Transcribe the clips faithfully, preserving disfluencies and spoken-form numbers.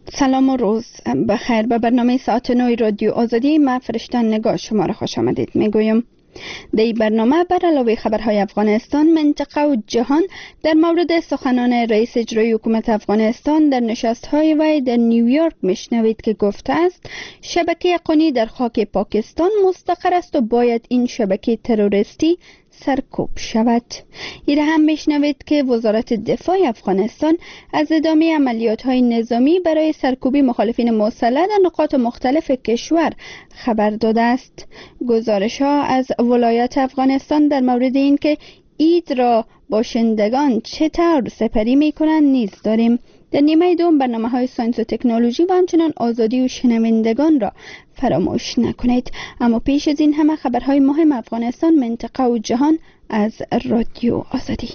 سلام و روز بخیر. به برنامه ساعت نوی رادیو آزادی من فرشتن نگاه شما را خوش آمدید میگویم. در این برنامه بر علاوه خبرهای افغانستان، منطقه و جهان در مورد سخنان رئیس اجرایی حکومت افغانستان در نشست‌های وی در نیویورک میشنوید که گفته است شبکه قونی در خاک پاکستان مستقر است و باید این شبکه تروریستی سرکوب شود. این هم میشنوید که وزارت دفاع افغانستان از ادامه عملیات‌های نظامی برای سرکوبی مخالفین مسلح در نقاط مختلف کشور خبر داده است. گزارش‌ها از ولایت افغانستان در مورد اینکه عید را باشندگان چطور سپری می‌کنند نیز داریم. در نیمه دوم برنامه‌های ساینس و تکنولوژی و همچنان آزادی و شنوندگان را فراموش نکنید. اما پیش از این همه خبرهای مهم افغانستان، منطقه و جهان از رادیو آزادی.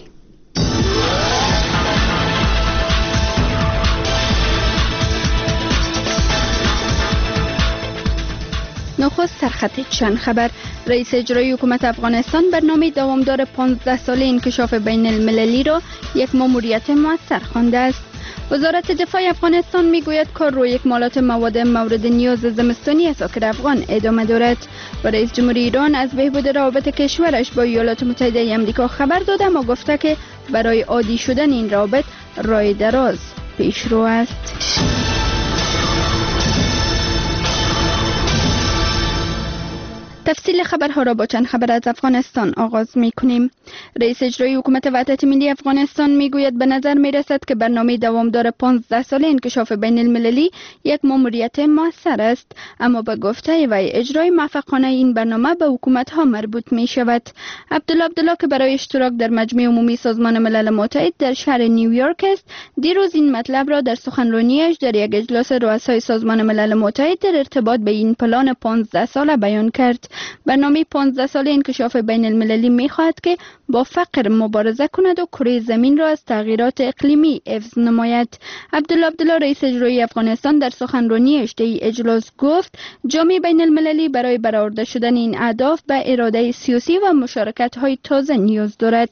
نخست سرخط چند خبر. رئیس اجرایی حکومت افغانستان برنامه دوامدار پانزده ساله انکشاف بین المللی را یک ماموریت موثر خوانده است. وزارت دفاع افغانستان میگوید کار روی اکمالات مواد مورد نیاز زمستانی اساکر افغان ادامه دارد و رئیس جمهوری ایران از بهبود روابط کشورش با ایالات متحده آمریکا خبر داده اما گفته که برای عادی شدن این روابط راه دراز پیشرو است. تفصیل خبرها را با چند خبر از افغانستان آغاز می کنیم. رئیس اجرایی حکومت وحدت ملی افغانستان می گوید به نظر می رسد که برنامه دوامدار پانزده ساله انکشاف بین المللی یک ماموریت موثر است، اما به گفته وی اجرای موفقانه این برنامه به حکومت ها مربوط می شود. عبدالله عبدالله که برای اشتراک در مجمع عمومی سازمان ملل متحد در شهر نیویورک است، دیروز این مطلب را در سخنرانیش در یک اجلاس رؤسای سازمان ملل متحد در ارتباط به این پلان پانزده ساله بیان کرد. برنامه پانزده ساله انکشاف بین المللی می خواهد که با فقر مبارزه کند و کره زمین را از تغییرات اقلیمی حفظ نماید. عبدالله عبدالله رئیس اجرایی افغانستان در سخنرانیش در اجلاس گفت جامعه بین المللی برای برآورده شدن این اهداف به اراده سیاسی و مشارکت های تازه نیاز دارد.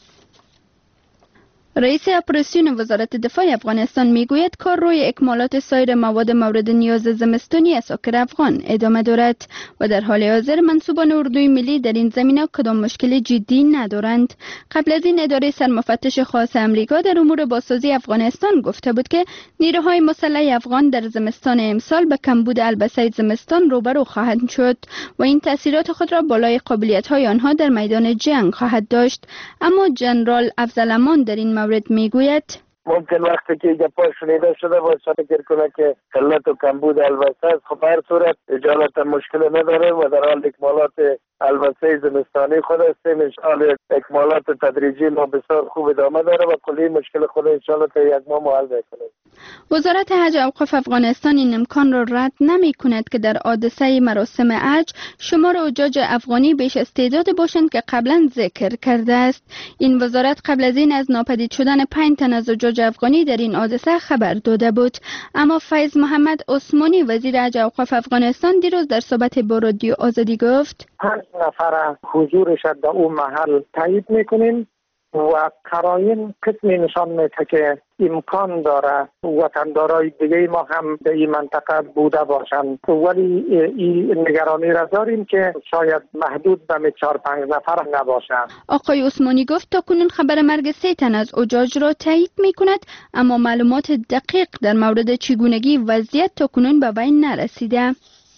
رئیس اپراسیون وزارت دفاع افغانستان میگوید کار روی اکمالات سایر مواد مورد نیاز زمستانی اساکر افغان ادامه دارد و در حال حاضر منصوبان اردوی ملی در این زمینه کدام مشکل جدی ندارند. قبل از این اداره سرمفتش خاص امریکا در امور بازسازی افغانستان گفته بود که نیروهای مسلح افغان در زمستان امسال به کمبود البسه زمستان روبرو خواهند شد و این تاثیرات خود را بالای قابلیت‌های آنها در میدان جنگ خواهد داشت. اما جنرال افضل امان در این مورد میگوید ممکن وقتی که گپا شنیده شده باید فکر کنه که قلت و کمبود البسه است. خب هر صورت اجالت مشکل نداره و در حال اکمالات البسه زمستانی خود هستیم. انشاءالله اکمالات تدریجی ما بسیار خوب ادامه داره و کلی مشکل خود انشاءالله تا یک ماه حل میکنه. وزارت حج اوقاف افغانستان این امکان را رد نمی کند که در حادثه مراسم حج شمار حجاج افغانی بیش از تعداد باشند که قبلا ذکر کرده است. این وزارت قبل از این از ناپدید شدن پنج تن از حجاج افغانی در این حادثه خبر داده بود، اما فیض محمد عثمانی وزیر حج اوقاف افغانستان دیروز در صحبت با رادیو آزادی گفت پنج نفر حضورش در اون محل تایید میکنیم و قرائن قسمی نشان میده که امکان داره وطندارای دیگه ما هم به این منطقه بوده باشند، ولی این نگرانی را داریم که شاید محدود به چهار پنج نفر نباشند. آقای عثمانی گفت تا کنون خبر مرگ سه تن از حجاج را تایید میکند، اما معلومات دقیق در مورد چگونگی وضعیت تا کنون به وی نرسیده.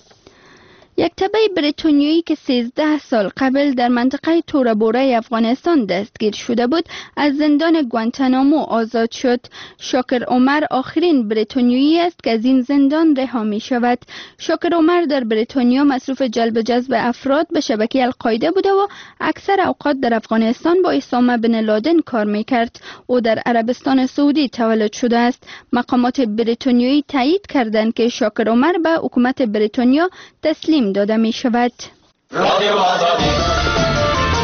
یک تبع بریتانیایی که سیزده سال قبل در منطقه تورابوره افغانستان دستگیر شده بود از زندان گوانتانامو آزاد شد. شاکر عمر آخرین بریتانیایی است که از این زندان رها می شود. شاکر عمر در بریتانیا مصروف جلب جذب افراد به شبکه القاعده بوده و اکثر اوقات در افغانستان با اسامه بن لادن کار می کرد. او در عربستان سعودی تولد شده است. مقامات بریتانیایی تایید کردند که شاکر عمر به حکومت بریتانیا تسلیم داده می شود.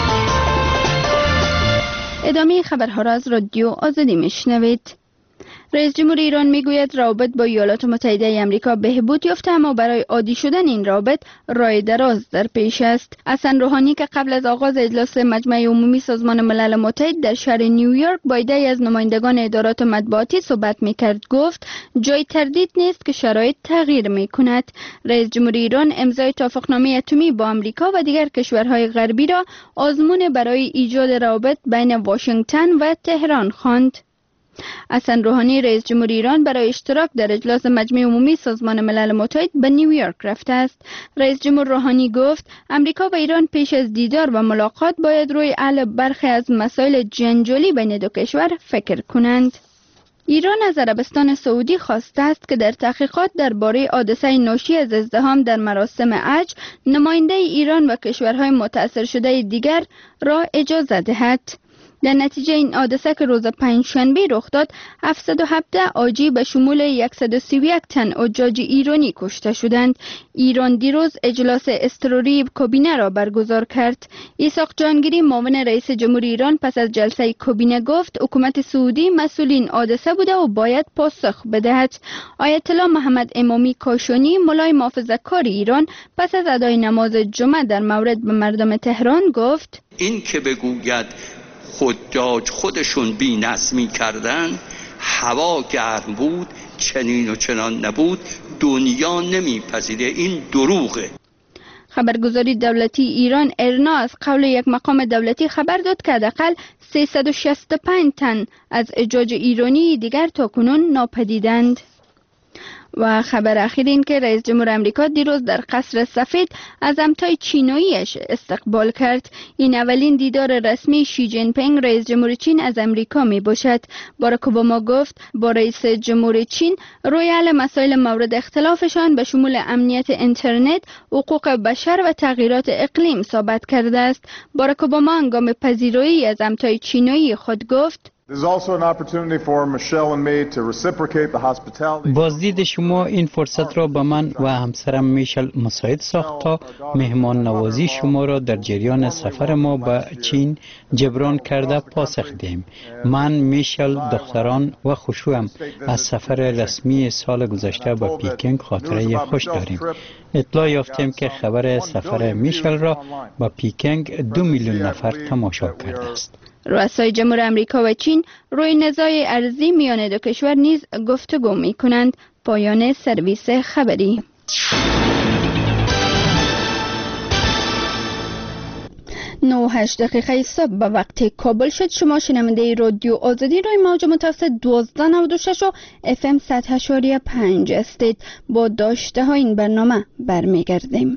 ادامه خبرها را از رادیو آزادی می شنوید. رئیس جمهور ایران میگوید روابط با ایالات متحده آمریکا بهبود یافته، اما برای عادی شدن این روابط راه دراز در پیش است. حسن روحانی که قبل از آغاز اجلاس مجمع عمومی سازمان ملل متحد در شهر نیویورک با عده‌ای از نمایندگان ادارات مطبوعاتی صحبت میکرد، گفت جای تردید نیست که شرایط تغییر میکند. رئیس جمهور ایران امضای توافقنامه اتمی با آمریکا و دیگر کشورهای غربی را آزمون برای ایجاد روابط بین واشنگتن و تهران خواند. حسن روحانی رئیس جمهور ایران برای اشتراک در اجلاس مجمع عمومی سازمان ملل متحد به نیویورک رفته است. رئیس جمهور روحانی گفت امریکا و ایران پیش از دیدار و ملاقات باید روی حل برخی از مسائل جنجالی بین دو کشور فکر کنند. ایران از عربستان سعودی خواسته است که در تحقیقات درباره حادثه ناشی از ازدحام در مراسم حج نماینده ایران و کشورهای متأثر شده دیگر را اجازه دهد. در نتیجه این حادثه که روز پنجشنبه رخ داد، هفتصد و هفده حاجی به شمول صد و سی و یک تن حجاج ایرانی کشته شدند. ایران دیروز اجلاس اضطراری کابینه را برگزار کرد. اسحاق جهانگیری معاون رئیس جمهور ایران پس از جلسه کابینه گفت حکومت سعودی مسئول این حادثه بوده و باید پاسخ بدهد. آیت الله محمد امامی کاشانی مولای محافظه‌کار ایران پس از ادای نماز جمعه در مورد به مردم تهران گفت این که بگوید حجاج خودشون بی نظمی کردن، هوا گرم بود، چنین و چنان نبود، دنیا نمیپذیره، این دروغه. خبرگزاری دولتی ایران ارنا از قول یک مقام دولتی خبر داد که حداقل سیصد و شصت و پنج تن از حجاج ایرانی دیگر تاکنون ناپدیدند. و خبر اخیر این که رئیس جمهور آمریکا دیروز در قصر سفید از همتای چیناییش استقبال کرد. این اولین دیدار رسمی شی جین پینگ رئیس جمهور چین از آمریکا می باشد. باراک اوباما گفت با رئیس جمهور چین روی حل مسائل مورد اختلافشان به شمول امنیت اینترنت، حقوق بشر و تغییرات اقلیم صحبت کرده است. باراک اوباما هنگام پذیرایی از همتای چینایی خود گفت بازدید شما این فرصت را به من و همسرم میشل مساعد ساخت تا مهمان نوازی شما را در جریان سفر ما به چین جبران کرده پاسخ دهیم. من میشل، دختران و خشوعم از سفر رسمی سال گذشته به پیکنگ خاطره خوش داریم. اطلاع یافتیم که خبر سفر میشل را به پیکنگ دو میلیون نفر تماشا کرده است. رؤسای جمهور آمریکا و چین روی نزاع ارضی میان دو کشور نیز گفتگو می کنند. پایان سرویس خبری. نه و هشت دقیقه صبح به وقت کابل شد. شما شنونده رادیو آزادی روی موج متوسط دوازده نود و شش و اف ام صد و هشت و پنج هستید. با داشته ها این برنامه برمیگردیم.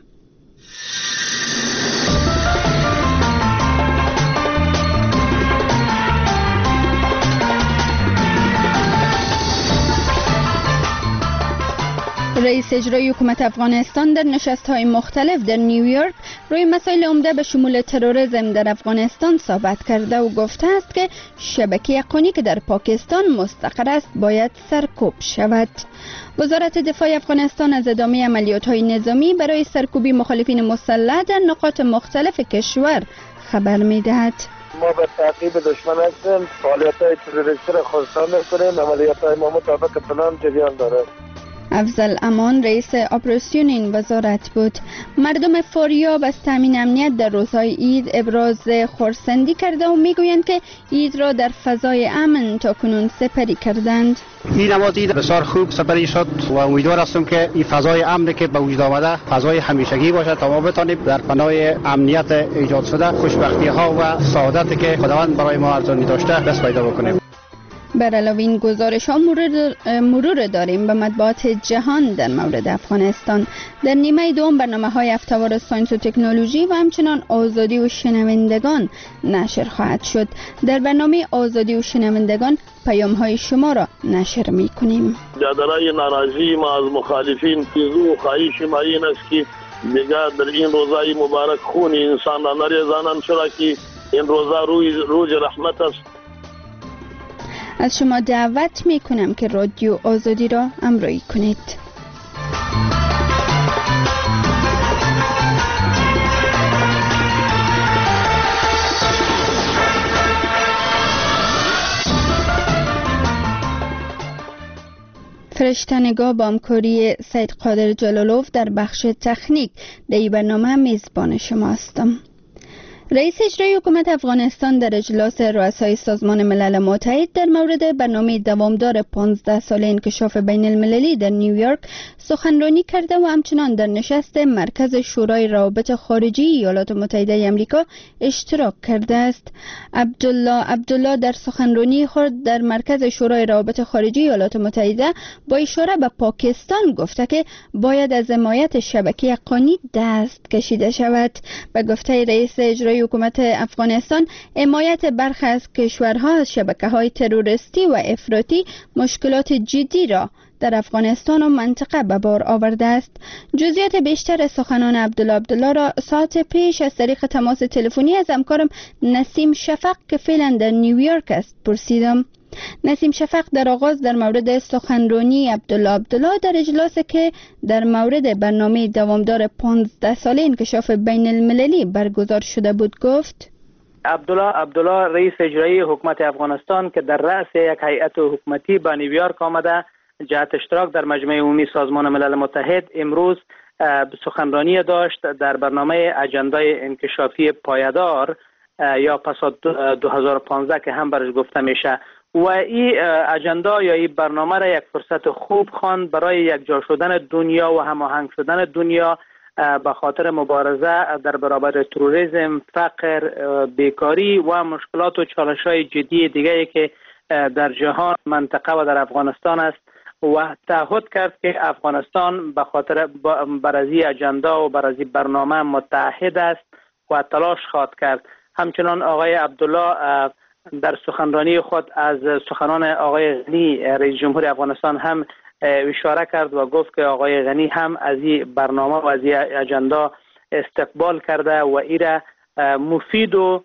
رئیس اجرایی حکومت افغانستان در نشست‌های مختلف در نیویورک روی مسائل عمده به شمول تروریسم در افغانستان صحبت کرده و گفته است که شبکه حقانی که در پاکستان مستقر است باید سرکوب شود. وزارت دفاع افغانستان از ادامه عملیات‌های نظامی برای سرکوبی مخالفین مسلح در نقاط مختلف کشور خبر می‌دهد. ما به تعقیب دشمن هستیم، فعالیت‌های تروریستی را خنثی می‌کنیم، عملیات‌های ما مطابق پلان جریان دارد. افضل امان رئیس اپراسیون این وزارت بود. مردم فاریاب از تامین امنیت در روزهای عید ابراز خرسندی کرده و میگویند که عید را در فضای امن تاکنون سپری کردند. این نماز عید بسیار خوب سپری شد و امیدوار هستم که این فضای امنی که به وجود آمده فضای همیشگی باشد تا ما بتانیم در پناه امنیت ایجاد شده خوشبختی ها و سعادتی که خداوند برای ما ارزانی داشته دست پیدا بکنیم. بر علاوه این گزارش ها مرور, مرور داریم به مطبوعات جهان در مورد افغانستان. در نیمه دوم برنامه های افتوار ساینس و تکنولوژی و همچنان آزادی و شنوندگان نشر خواهد شد. در برنامه آزادی و شنوندگان پیام های شما را نشر می کنیم. جادرای ناراضی ما از مخالفین پیزو خواهش ما این است که دیگر در این روزای مبارک خون انسان را نریزانند، چرا که این روزا روز روز رحمت است. از شما دعوت می کنم که رادیو آزادی را همراهی کنید. فرشته‌نگاه با همکاری سید قادر جلالوف در بخش تکنیک در برنامه میزبان شما هستم. رئیس اجرایی حکومت افغانستان در اجلاس رؤسای سازمان ملل متحد در مورد برنامه دوامدار پانزده ساله انکشاف بین المللی در نیویورک سخنرانی کرده و همچنان در نشست مرکز شورای روابط خارجی ایالات متحده آمریکا اشتراک کرده است. عبدالله عبدالله در سخنرانی خود در مرکز شورای روابط خارجی ایالات متحده با اشاره به پاکستان گفته که باید از حمایت شبکه حقانی دست کشیده شود. به گفته رئیس اجرایی حکومت افغانستان، حمایت برخی از کشورها از شبکه‌های تروریستی و افراطی مشکلات جدی را در افغانستان و منطقه به بار آورده است. جزئیات بیشتر سخنان عبدالله عبدالله را ساعت پیش از طریق تماس تلفنی از همکارم نسیم شفق که فعلا در نیویورک است پرسیدم. نسیم شفق در آغاز در مورد سخنرانی عبدالله عبدالله در اجلاس که در مورد برنامه دوامدار پانزده ساله انکشاف بین المللی برگزار شده بود گفت: عبدالله عبدالله رئیس اجرایی حکومت افغانستان که در رأس یک هیئت حکومتی به نیویورک آمده جهت اشتراک در مجمع عمومی سازمان ملل متحد امروز سخنرانی داشت در برنامه اجندای انکشافی پایدار یا پسا دو هزار و پانزده که هم برش گفته میشه و این اجندا یا این برنامه را یک فرصت خوب خواند برای یک جا شدن دنیا و هماهنگ شدن دنیا به خاطر مبارزه در برابر تروریسم، فقر، بیکاری و مشکلات و چالش‌های جدی دیگری که در جهان، منطقه و در افغانستان است و تعهد کرد که افغانستان به خاطر بر از این اجندا و بر از این برنامه متحد است و تلاش خواهد کرد. همچنان آقای عبدالله در سخنرانی خود از سخنان آقای غنی رئیس جمهور افغانستان هم اشاره کرد و گفت که آقای غنی هم از این برنامه و از این اجندا استقبال کرده و ایره مفید و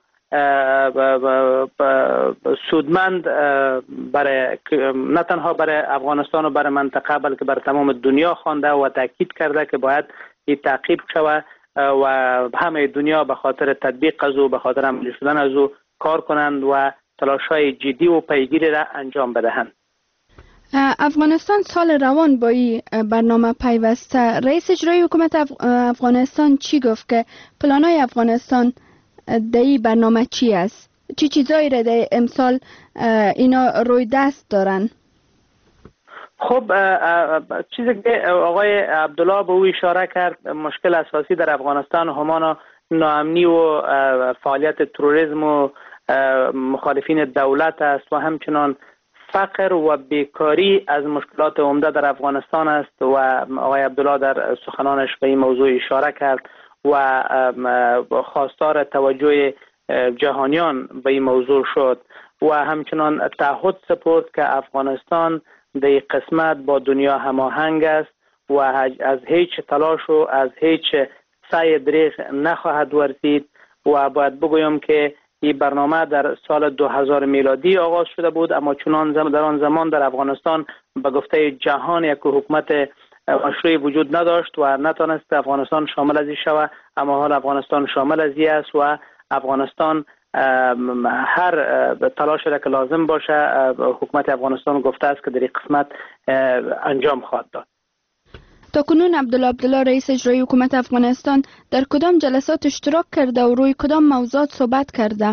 سودمند برای نه تنها برای افغانستان و برای منطقه بلکه برای تمام دنیا خوانده و تاکید کرده که باید این تعقیب شود و همه دنیا به خاطر تطبیق از او به خاطر عملی شدن از او کار کنند و تلاش‌های جدی و پیگیری را انجام بدهند. افغانستان سال روان با این برنامه پیوسته. رئیس اجرایی حکومت افغانستان چی گفت که پلان‌های افغانستان در این برنامه چی است؟ چی چیزایی را در امسال اینا روی دست دارن؟ خب چیزی که آقای عبدالله به او اشاره کرد، مشکل اساسی در افغانستان همان ناامنی و فعالیت تروریسم و مخالفین دولت است و همچنان فقر و بیکاری از مشکلات عمده در افغانستان است و آقای عبدالله در سخنانش به این موضوع اشاره کرد و خواستار توجه جهانیان به این موضوع شد و همچنان تعهد سپرد که افغانستان در این قسمت با دنیا هماهنگ است و از هیچ تلاش و از هیچ سعی دریغ نخواهد ورزید و باید بگویم که این برنامه در سال دو هزار میلادی آغاز شده بود، اما چنان در آن زمان در افغانستان به گفته جهان یک حکومت مشروعی وجود نداشت و نتونست افغانستان شامل از این شود، اما حال افغانستان شامل از این است و افغانستان هر تلاش را که لازم باشه حکومت افغانستان گفته است که در این قسمت انجام خواهد داد. تا کنون عبدالله عبدالله رئیس اجرایی حکومت افغانستان در کدام جلسات اشتراک کرده و روی کدام موضوعات صحبت کرده؟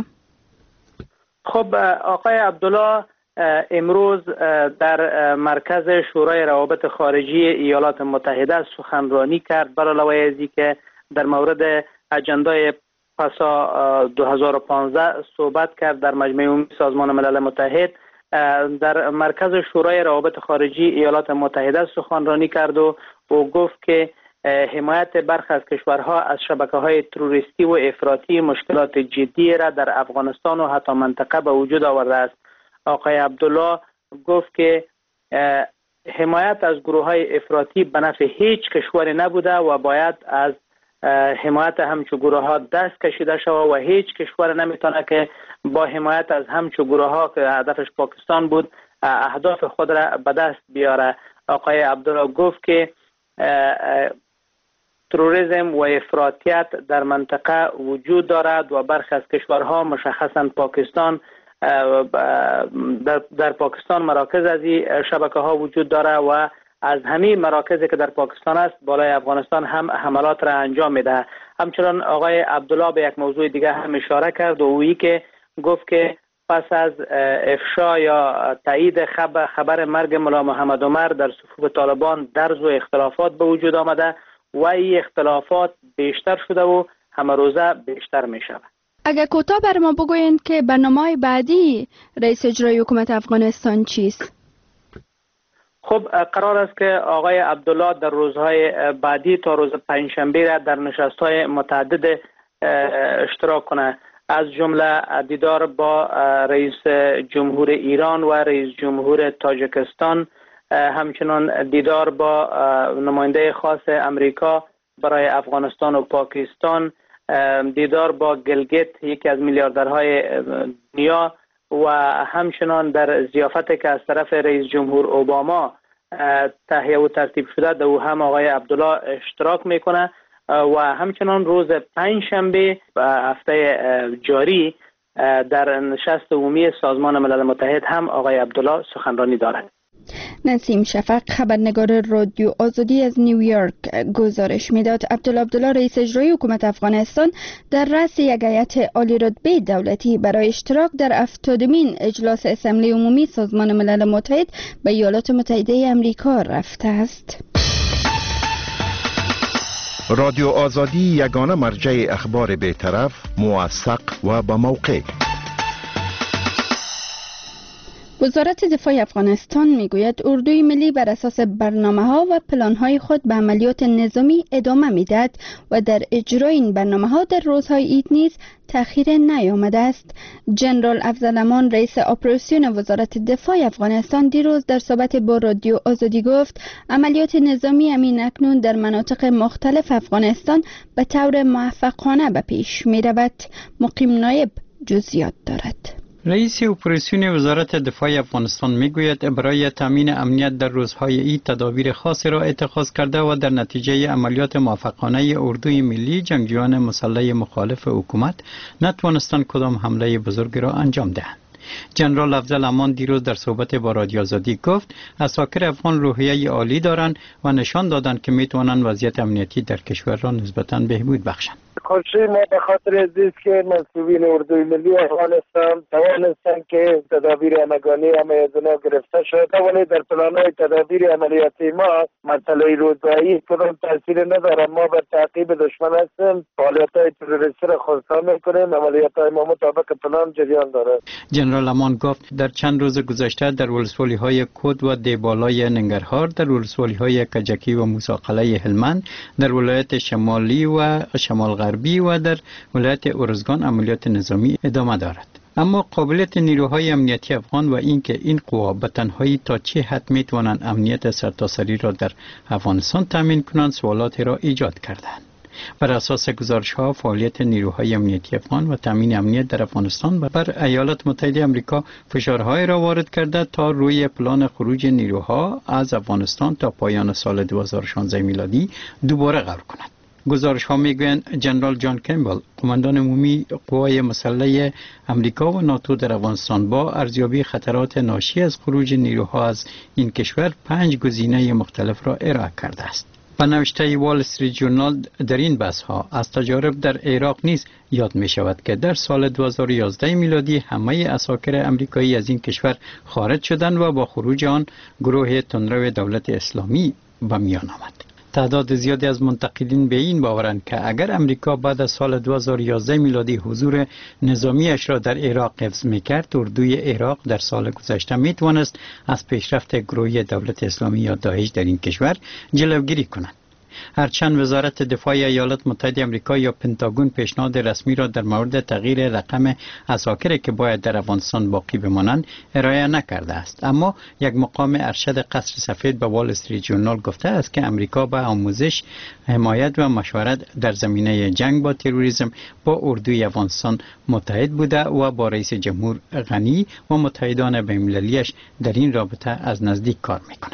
خب آقای عبدالله امروز در مرکز شورای روابط خارجی ایالات متحده سخنرانی کرد، بر علاوه از اینکه در مورد اجندای پسا دو هزار و پانزده صحبت کرد در مجمع عمومی سازمان ملل متحد. در مرکز شورای روابط خارجی ایالات متحده سخنرانی کرد و او گفت که حمایت برخی از کشورها از شبکه‌های تروریستی و افراطی مشکلات جدی را در افغانستان و حتی منطقه به وجود آورده است. آقای عبدالله گفت که حمایت از گروه‌های افراطی به نفع هیچ کشوری نبوده و باید از حمایت همچو گروه ها دست کشیده شود و هیچ کشور نمیتونه که با حمایت از همچو گروه ها که هدفش پاکستان بود اهداف خود را به دست بیاره. آقای عبدالله گفت که تروریسم و افراطیت در منطقه وجود دارد و برخی از کشورها مشخصا پاکستان در, در پاکستان مراکز از این شبکه ها وجود داره و از همین مراکزی که در پاکستان است بالای افغانستان هم حملات را انجام میده. همچنان آقای عبدالله به یک موضوع دیگه هم اشاره کرد و اویی که گفت که پس از افشا یا تایید خبر, خبر مرگ ملا محمد عمر در صفوف طالبان درز و اختلافات به وجود آمده و این اختلافات بیشتر شده و همه روزه بیشتر می شود. اگر کوتاه بر ما بگویند که برنامه بعدی رئیس اجرایی حکومت افغانستان چیست؟ خب قرار است که آقای عبدالله در روزهای بعدی تا روز پنجشنبه را در نشست‌های متعدد اشتراک کنه، از جمله دیدار با رئیس جمهور ایران و رئیس جمهور تاجیکستان، همچنان دیدار با نماینده خاص امریکا برای افغانستان و پاکستان، دیدار با گلگیت یکی از میلیاردرهای دنیا و همچنان در ضیافتی که از طرف رئیس جمهور اوباما تهیه و ترتیب شده در او هم آقای عبدالله اشتراک میکنه و همچنان روز پنجشنبه هفته جاری در نشست عمومی سازمان ملل متحد هم آقای عبدالله سخنرانی دارد. نسیم شفق خبرنگار رادیو آزادی از نیویورک گزارش میداد. عبدالله عبدالله رئیس اجرایی حکومت افغانستان در رأس یک هیئت عالی رتبه دولتی برای اشتراک در هفتادمین اجلاس اسمبلی عمومی سازمان ملل متحد به ایالات متحده آمریکا رفته است. رادیو آزادی یگانه مرجع اخبار بی‌طرف، موثق و با موقع. وزارت دفاع افغانستان میگوید اردوی ملی بر اساس برنامه‌ها و پلان‌های خود به عملیات نظامی ادامه می‌دهد و در اجرای این برنامه‌ها در روزهای عید نیز تأخیر نیامده است. جنرال افضل امان رئیس اپراسیون وزارت دفاع افغانستان دیروز در صحبت با رادیو آزادی گفت عملیات نظامی امین اکنون در مناطق مختلف افغانستان به طور موفقانه به پیش می‌رود. مقیم نایب جزئیات دارد. رئیس اپراسیون وزارت دفاع افغانستان میگوید برای تامین امنیت در روزهای عید تدابیر خاصی را اتخاذ کرده و در نتیجه عملیات موفقانه اردوی ملی جنگجویان مسلح مخالف حکومت نتوانستند کدام حمله بزرگی را انجام دهند. جنرال افضل امان دیروز در صحبت با رادیو آزادی گفت عساکر افغان روحیه عالی دارند و نشان دادند که میتوانند وضعیت امنیتی در کشور را نسبتاً بهبود بخشند. خوشی ما به خاطر ازیست که مسئولین اردوی ملی افغانستان توانستند که تدابیر همگانی همه از اونا گرفته شد، ولی در پلان‌های تدابیر عملیاتی ما مسئله روزایی کدام تاثیر نداره. ما به تعقیب دشمن هستیم، فعالیت‌های تروریستی را خنثی می‌کنیم، عملیات‌های ما مطابق پلان جریان داره. جنرال امان گفت در چند روز گذشته در ولسوالی‌های کود و دیبالای ننگرهار، در ولسوالی‌های کجکی و موسی هلمند، در ولایت شمالی و شمال غربی و در ولایت ارزگان عملیات نظامی ادامه دارد. اما قابلیت نیروهای امنیتی افغان و اینکه این قوا به تنهایی تا چه حد میتوانند امنیت سرتاسری را در افغانستان تامین کنند سوالاتی را ایجاد کردند. بر اساس گزارش‌ها فعالیت نیروهای امنیتی افغان و تامین امنیت در افغانستان بر ایالات متحده آمریکا فشارهای را وارد کرده تا روی پلان خروج نیروها از افغانستان تا پایان سال دو هزار و شانزده میلادی دوباره غور کند. گزارش ها میگویند جنرال جان کمبل قماندان عمومی قوای مسلح امریکا و ناتو در افغانستان با ارزیابی خطرات ناشی از خروج نیروها از این کشور پنج گزینه مختلف را ارائه کرده است. به نوشته وال استریت ژورنال در این بحث ها از تجارب در عراق نیز یاد می شود که در سال دو هزار و یازده میلادی همه عساکر امریکایی از این کشور خارج شدند و با خروج آن گروه تندرو دولت اسلامی به میان آمد. تعداد زیادی از منتقدین به این باورند که اگر امریکا بعد از سال دو هزار و یازده میلادی حضور نظامیش را در عراق حفظ می‌کرد، اردوی عراق در سال گذشته می‌توانست از پیشرفت گروه دولت اسلامی یا داعش در این کشور جلوگیری کند. هرچند وزارت دفاع ایالات متحده آمریکا یا پنتاگون پیشنهاد رسمی را در مورد تغییر رقم عساکری که باید در افغانستان باقی بمانند ارائه نکرده است، اما یک مقام ارشد قصر سفید به وال استریت ژورنال گفته است که امریکا به آموزش، حمایت و مشورت در زمینه جنگ با تروریسم با اردوی افغانستان متحد بوده و با رئیس جمهور غنی و متحدان بین‌المللی‌اش در این رابطه از نزدیک کار می‌کند.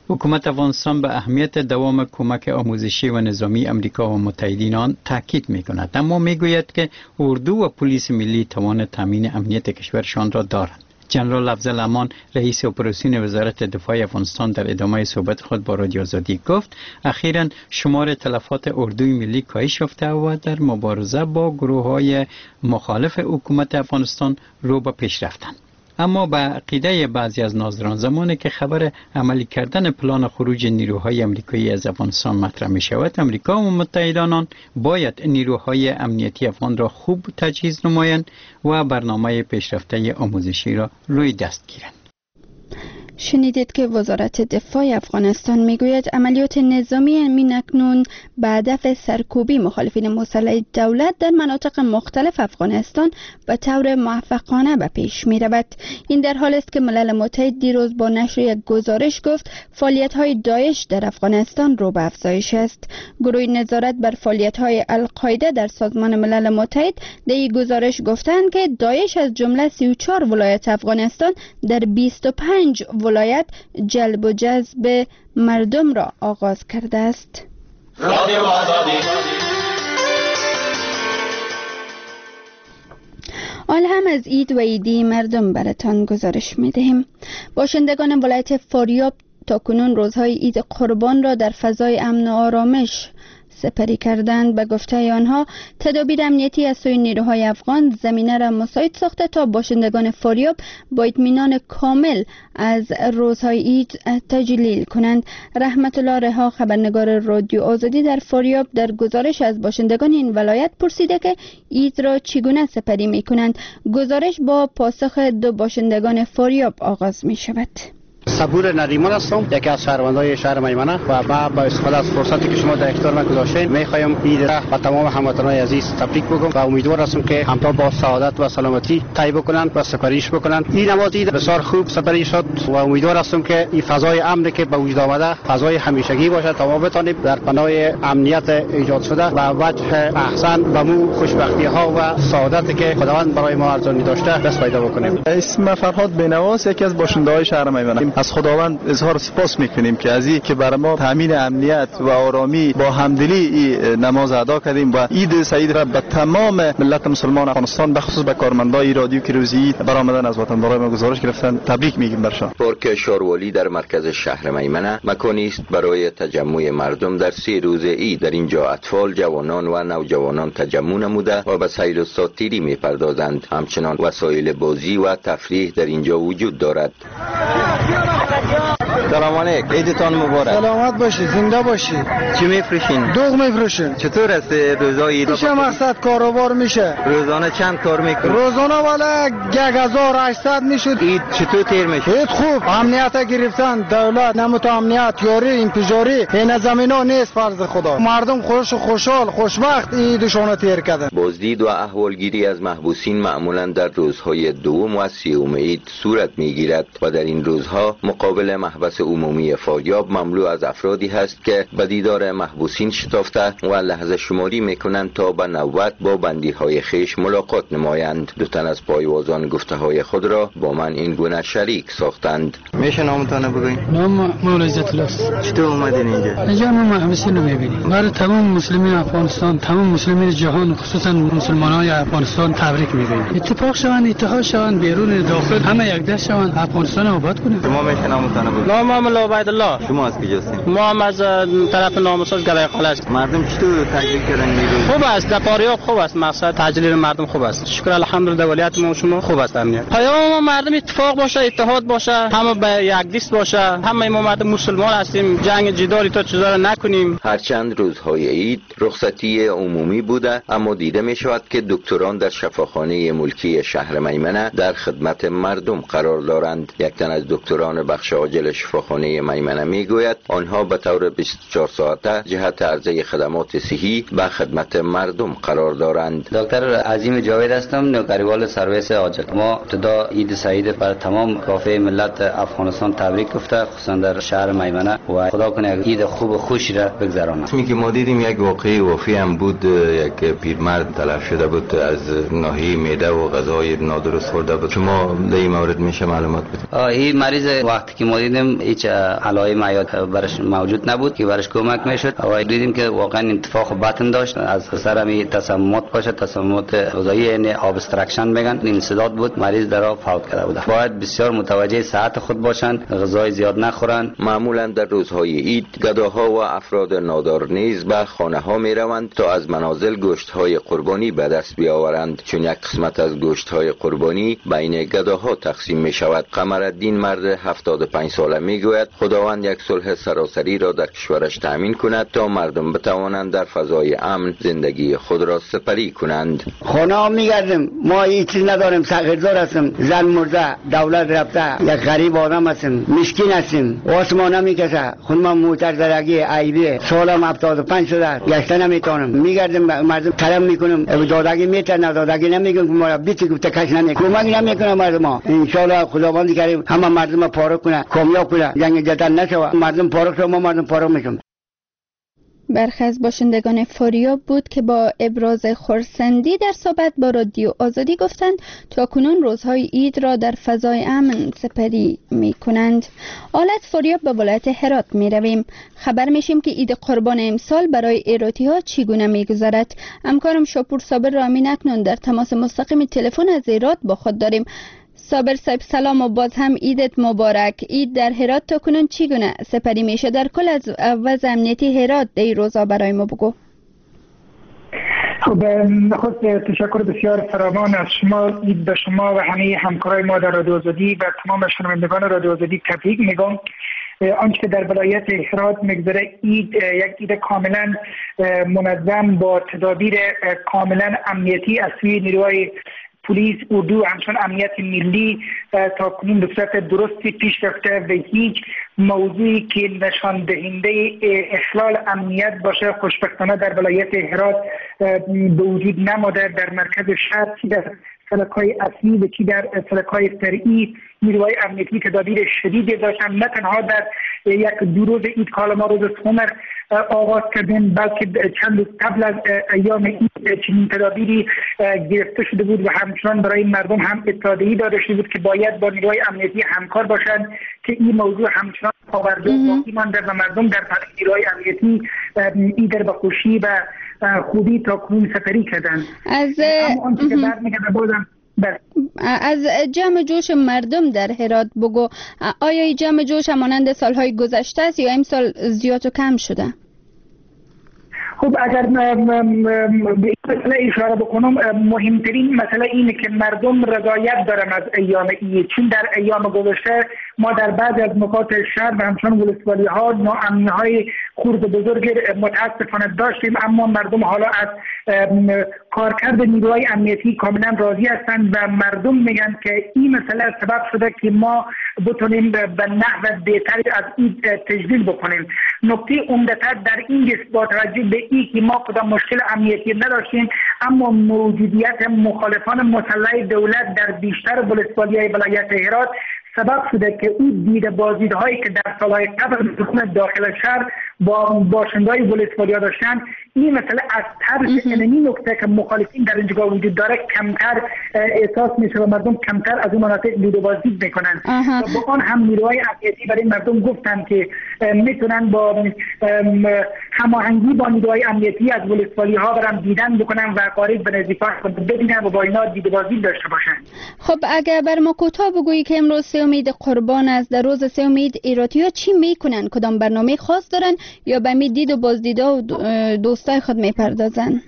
حکومت افغانستان به اهمیت دوام کمک آموزشی و نظامی امریکا و متحدین آن تاکید می‌کند، اما می‌گوید که اردو و پلیس ملی توان تامین امنیت کشورشان را دارند. جنرال افضل امان رئیس اپراسیون وزارت دفاع افغانستان در ادامه صحبت خود با رادیو آزادی گفت اخیراً شمار تلفات اردوی ملی کاهش یافته و در مبارزه با گروه‌های مخالف حکومت افغانستان رو به پیش رفتند. اما به عقیده بعضی از ناظران زمانی که خبر عملی کردن پلان خروج نیروهای آمریکایی از افغانستان مطرح می شود، امریکا و متحدان آن باید نیروهای امنیتی افغان را خوب تجهیز نمایند و برنامه پیشرفته آموزشی را روی دست گیرند. شنیدید که وزارت دفاع افغانستان میگوید عملیات نظامی امین اکنون به هدف سرکوبی مخالفین مسلح دولت در مناطق مختلف افغانستان به طور موفقانه به پیش می رود. این در حالی است که ملل متحد دیروز با نشر یک گزارش گفت فعالیت‌های داعش در افغانستان رو به افزایش است. گروه نظارت بر فعالیت‌های القاعده در سازمان ملل متحد در این گزارش گفتند که داعش از جمله سی و چهار ولایت افغانستان در بیست و پنج ولایت جلب و جذب مردم را آغاز کرده است. حال هم از عید و عیدی مردم براتان گزارش می دهیم. باشندگان ولایت فاریاب تا کنون روزهای عید قربان را در فضای امن و آرامش سپری کردند. به گفته آنها تدابیر امنیتی از سوی نیروهای افغان زمینه را مساعد ساخته تا باشندگان فاریاب با اطمینان کامل از روزهای عید تجلیل کنند. رحمت الله رها خبرنگار رادیو آزادی در فاریاب در گزارش از باشندگان این ولایت پرسیده که عید را چگونه سپری می کنند. گزارش با پاسخ دو باشندگان فاریاب آغاز می شود. صبور نریمان هستم، یکی از شهروندان شهر میمنه و ما با استفاده از فرصتی که شما در اختیار من گذاشتین میخوایم عید را با تمام هموطنان عزیز تبریک بگم و امیدوار هستم که همتا با سعادت و سلامتی طی بکنند و سپریش بکنند. این نماز عید بسیار خوب سپری شد و امیدوار هستم که این فضای امنی که به وجود آمده فضای همیشگی باشد تا ما بتوانیم در پناه امنیت ایجاد شده و وجه احسن و مو خوشبختی ها و سعادتی که خداوند برای ما ارزانی داشته دست پیدا بکنیم. اسم فرهاد بینواس یکی از باشنده‌های شهر میمنه. از خداوند اظهار سپاس میکنیم که از این که برای ما تامین امنیت و آرامی با همدلی نماز ادا کردیم و عید سعید را به تمام ملت مسلمان افغانستان به خصوص به کارمندای رادیو که روز عید برآمدن از وطن‌دارای ما گزارش گرفتن تبریک میگیم برشان. پارک شاروالی در مرکز شهر میمنه مکانی است برای تجمع مردم در سه روز عید. در اینجا اطفال، جوانان و نوجوانان تجمع نموده و به سیر و ساتیری میپردازند. همچنان وسایل بازی و تفریح در اینجا وجود دارد. سلام علیکم، عیدتان مبارک. سلامت باشید، زنده باشید. چی میفروشین؟ دوغ میفروشیم. چطور است روزای عید؟ چه مقصد کاروبار میشه؟ روزانه چند کار میکنید؟ روزانه والا یک هزار و هشتصد میشد. عید چطور تیر میشه؟ عید خوب، امنیت گرفتن دولت، نموت امنیت یاری انفجاری این زمینا نیست فرض خدا. مردم خوش و خوشحال خوشبخت عیدشون تیر کردن. بازدید و احوالگیری از محبوسین معمولا در روزهای دوم و سوم عید صورت میگیرد و در این روزها مقابل محبس عمومی فاریاب مملو از افرادی هست که به دیدار محبوسین شتافته و لحظه شماری میکنند تا به نوبت با بندی های خیش ملاقات نمایند. دو تن از پایوازان گفته های خود را با من این گونه شریک ساختند. میشه نامتان بگوین؟ نام مولا عزت الله است. چطور اومدین اینجا؟ اینجا ما محبوسین رو میبینیم. برای تمام مسلمین افغانستان، تمام مسلمین جهان، خصوصا مسلمان های افغانستان تبریک میگویم. اتفاق شوند، اتحاد شوند، بیرون داخل همه یک دست شوند، افغانستان رو آباد کنیم. شما میشه نامتان بگوین؟ نام مولا عبید الله. شما از کجا هستین؟ ما هم از طرف ناموسوز گلای قلعه است. مردم چطور تجلیل کردن میگوین؟ خوب است، در فاریاب خوب است، مقصد تجلیل مردم خوب است. شکر الحمدلله ولیت ما شما خوب است امنیت. پیام ما مردم اتفاق باشه، اتحاد باشه، همه به یک دست باشه. همه ما مردم مسلمان هستیم، جنگ جدالی تا چیزا را نکنیم. هرچند روزهای عید رخصتی عمومی بوده، اما دیده می شود که دکتران در شفاخانه ملکی شهر میمنه در خدمت مردم قرار دارند. یک تن از دکتران بخش عاجل شفاخانه میمنه میگوید آنها به طور بیست و چهار ساعته جهت عرضه خدمات صحی به خدمت مردم قرار دارند. دکتر عظیم جاوید هستم، نوکریوال سرویس عاجل. ما ابتدا عید سعید بر تمام کافه ملت افغانستان تبریک گفته، خصوصا در شهر میمنه و خدا کنه عید خوب و خوشی را بگذرانه. چون که ما دیدیم یک واقعی وافی هم بود، یک پیرمرد تلف شده بود از ناحیه معده و غذای نادرست خورده بود. شما در این مورد میشه معلومات بدید؟ این مریض وقتی که ما دیدیم هیچ علائم حیات برش موجود نبود که برش کمک میشد و دیدیم که واقعا اتفاق باطن داشت. از سر می تصممات باشه، تصممات غذایی، یعنی ابستراکشن میگن، انسداد بود، مریض در آب فوت کرده بود. باید بسیار متوجه صحت خود باشند، غذای زیاد نخورند. معمولا در روزهای عید گداها و افراد نادار نیز به خانه ها می روند تا از منازل گوشت های قربانی به دست بیاورند، چون یک قسمت از گوشت های قربانی بین گداها تقسیم می شود. قمرالدین مرد هفتاد و پنج ساله می گوید خداوند یک صلح سراسری را در کشورش تامین کند تا مردم بتوانند در فضای امن زندگی خود را سپری کنند. خانه ها می گردیم، ما هیچ چیز نداریم، فقیردار هستیم، زن مرده، دولت رفته، یک غریب آدم هستیم، مسکین هستیم، آسمان نمیکشه، خود ما موتر درگی عیبی، سالم هفتاد و پنج شده، گشته نمیتونم، میگردیم مردم طلب میکنیم، دادگی میتر ندادگی نمیگیم که ما را بیتی گفته کش نمیکنم، کمک نمیکنه مردم ها. انشالله خداوند کریم همه مردم پارک کنه، کامیاب کنه، جنگ جدل نشود، مردم پارک شد، ما مردم پارک میشیم. برخی از باشندگان فاریاب بود که با ابراز خرسندی در صحبت با رادیو آزادی گفتند تاکنون روزهای عید را در فضای امن سپری می کنند. آلت فاریاب به ولایت هرات می رویم. خبر میشیم که عید قربان امسال برای ایراتی ها چگونه می گذرد. همکارم شاپور صابر را امین اکنون در تماس مستقیم تلفن از هرات با خود داریم. صابر صاحب سلام و باز هم عیدت مبارک. عید در هرات تا کنون چگونه سپری میشه؟ در کل از وضع امنیتی هرات در این روزا برای ما بگو. خب نخست تشکر بسیار فراوان از شما. عید به شما و همه همکارای ما در رادیو آزادی و تمام شنوندگان رادیو آزادی تبریک میگم. آنچه که در ولایت هرات میگذره عید یک عید کاملا منظم با تدابیر کاملا امنیتی از سوی نیروهای پلیس، اردو، همچون امنیت ملی تا کنون به صورت درستی پیش رفته و هیچ موضوعی که نشان دهنده اخلال امنیت باشه خوشبختانه در ولایت هرات به وجود نماده. در مرکز شهر چی در سلک‌های اصلی و چی در سلک‌های فرعی نیروهای امنیتی تدابیر شدیدی داشتن. نه تنها در یک دو روز عید که حالا ما روز سومر آغاز کردیم، بلکه چند روز قبل از ایام عید چنین تدابیری گرفته شده بود و همچنان برای مردم هم اتحادیه‌ای داده شده بود که باید با نیروهای امنیتی همکار باشند که این موضوع همچنان آورده باقی مانده و مردم در طریق نیروهای امنیتی عید را به خوشی و خوبی تا کنون سپری کردند. از آنچه که برمیگرده بازم از جمع جوش مردم در هرات بگو، آیا جمع جوش همانند سالهای گذشته است یا امسال زیاد و کم شده؟ خب اگر به این مسئله اشاره بکنم، مهمترین مسئله اینه که مردم رضایت دارن از ایام عید، چون در ایام گذشته ما در بعضی از نقاط شهر و همچنان ولسوالی ها ناامنی های خرد و بزرگ متاسفانه داشتیم، اما مردم حالا از کارکرد نیروهای امنیتی کاملا راضی هستند و مردم میگن که این مسئله سبب شده که ما بتونیم به نحو بهتری از عید تجلیل بکنیم. نکته عمده‌تر در این است با توجه به این که ما کدام مشکل امنیتی نداشتیم، اما موجودیت مخالفان مسلح دولت در بیشتر ولسوالی‌های ولایت هرات سبب شده که اون دید بازدیدهایی که در سالهای قبل داخل شهر با باشنده‌های ولسوالی‌ها داشتن، این مسئله از طرز این نکته که مخالفین در اینجا وجود داره کمتر احساس میشه و مردم کمتر از اون مناطق دید و بازدید میکنن. و با آن هم نیروهای امنیتی برای مردم گفتن که میتونن با هماهنگی با نیروهای امنیتی از ولسوالی‌ها برن دیدن بکنن و قریب به نزدیکان ببینن و با اینا دید و بازدید داشته باشن. خب اگر بر ما کوتاه بگویی که امروز سوم عید قربان است، در روز سوم عید ایراتی‌ها چی میکنن؟ کدام برنامه خاص دارن یا به می دید و بازدیدها و دوستای خود میپردازن؟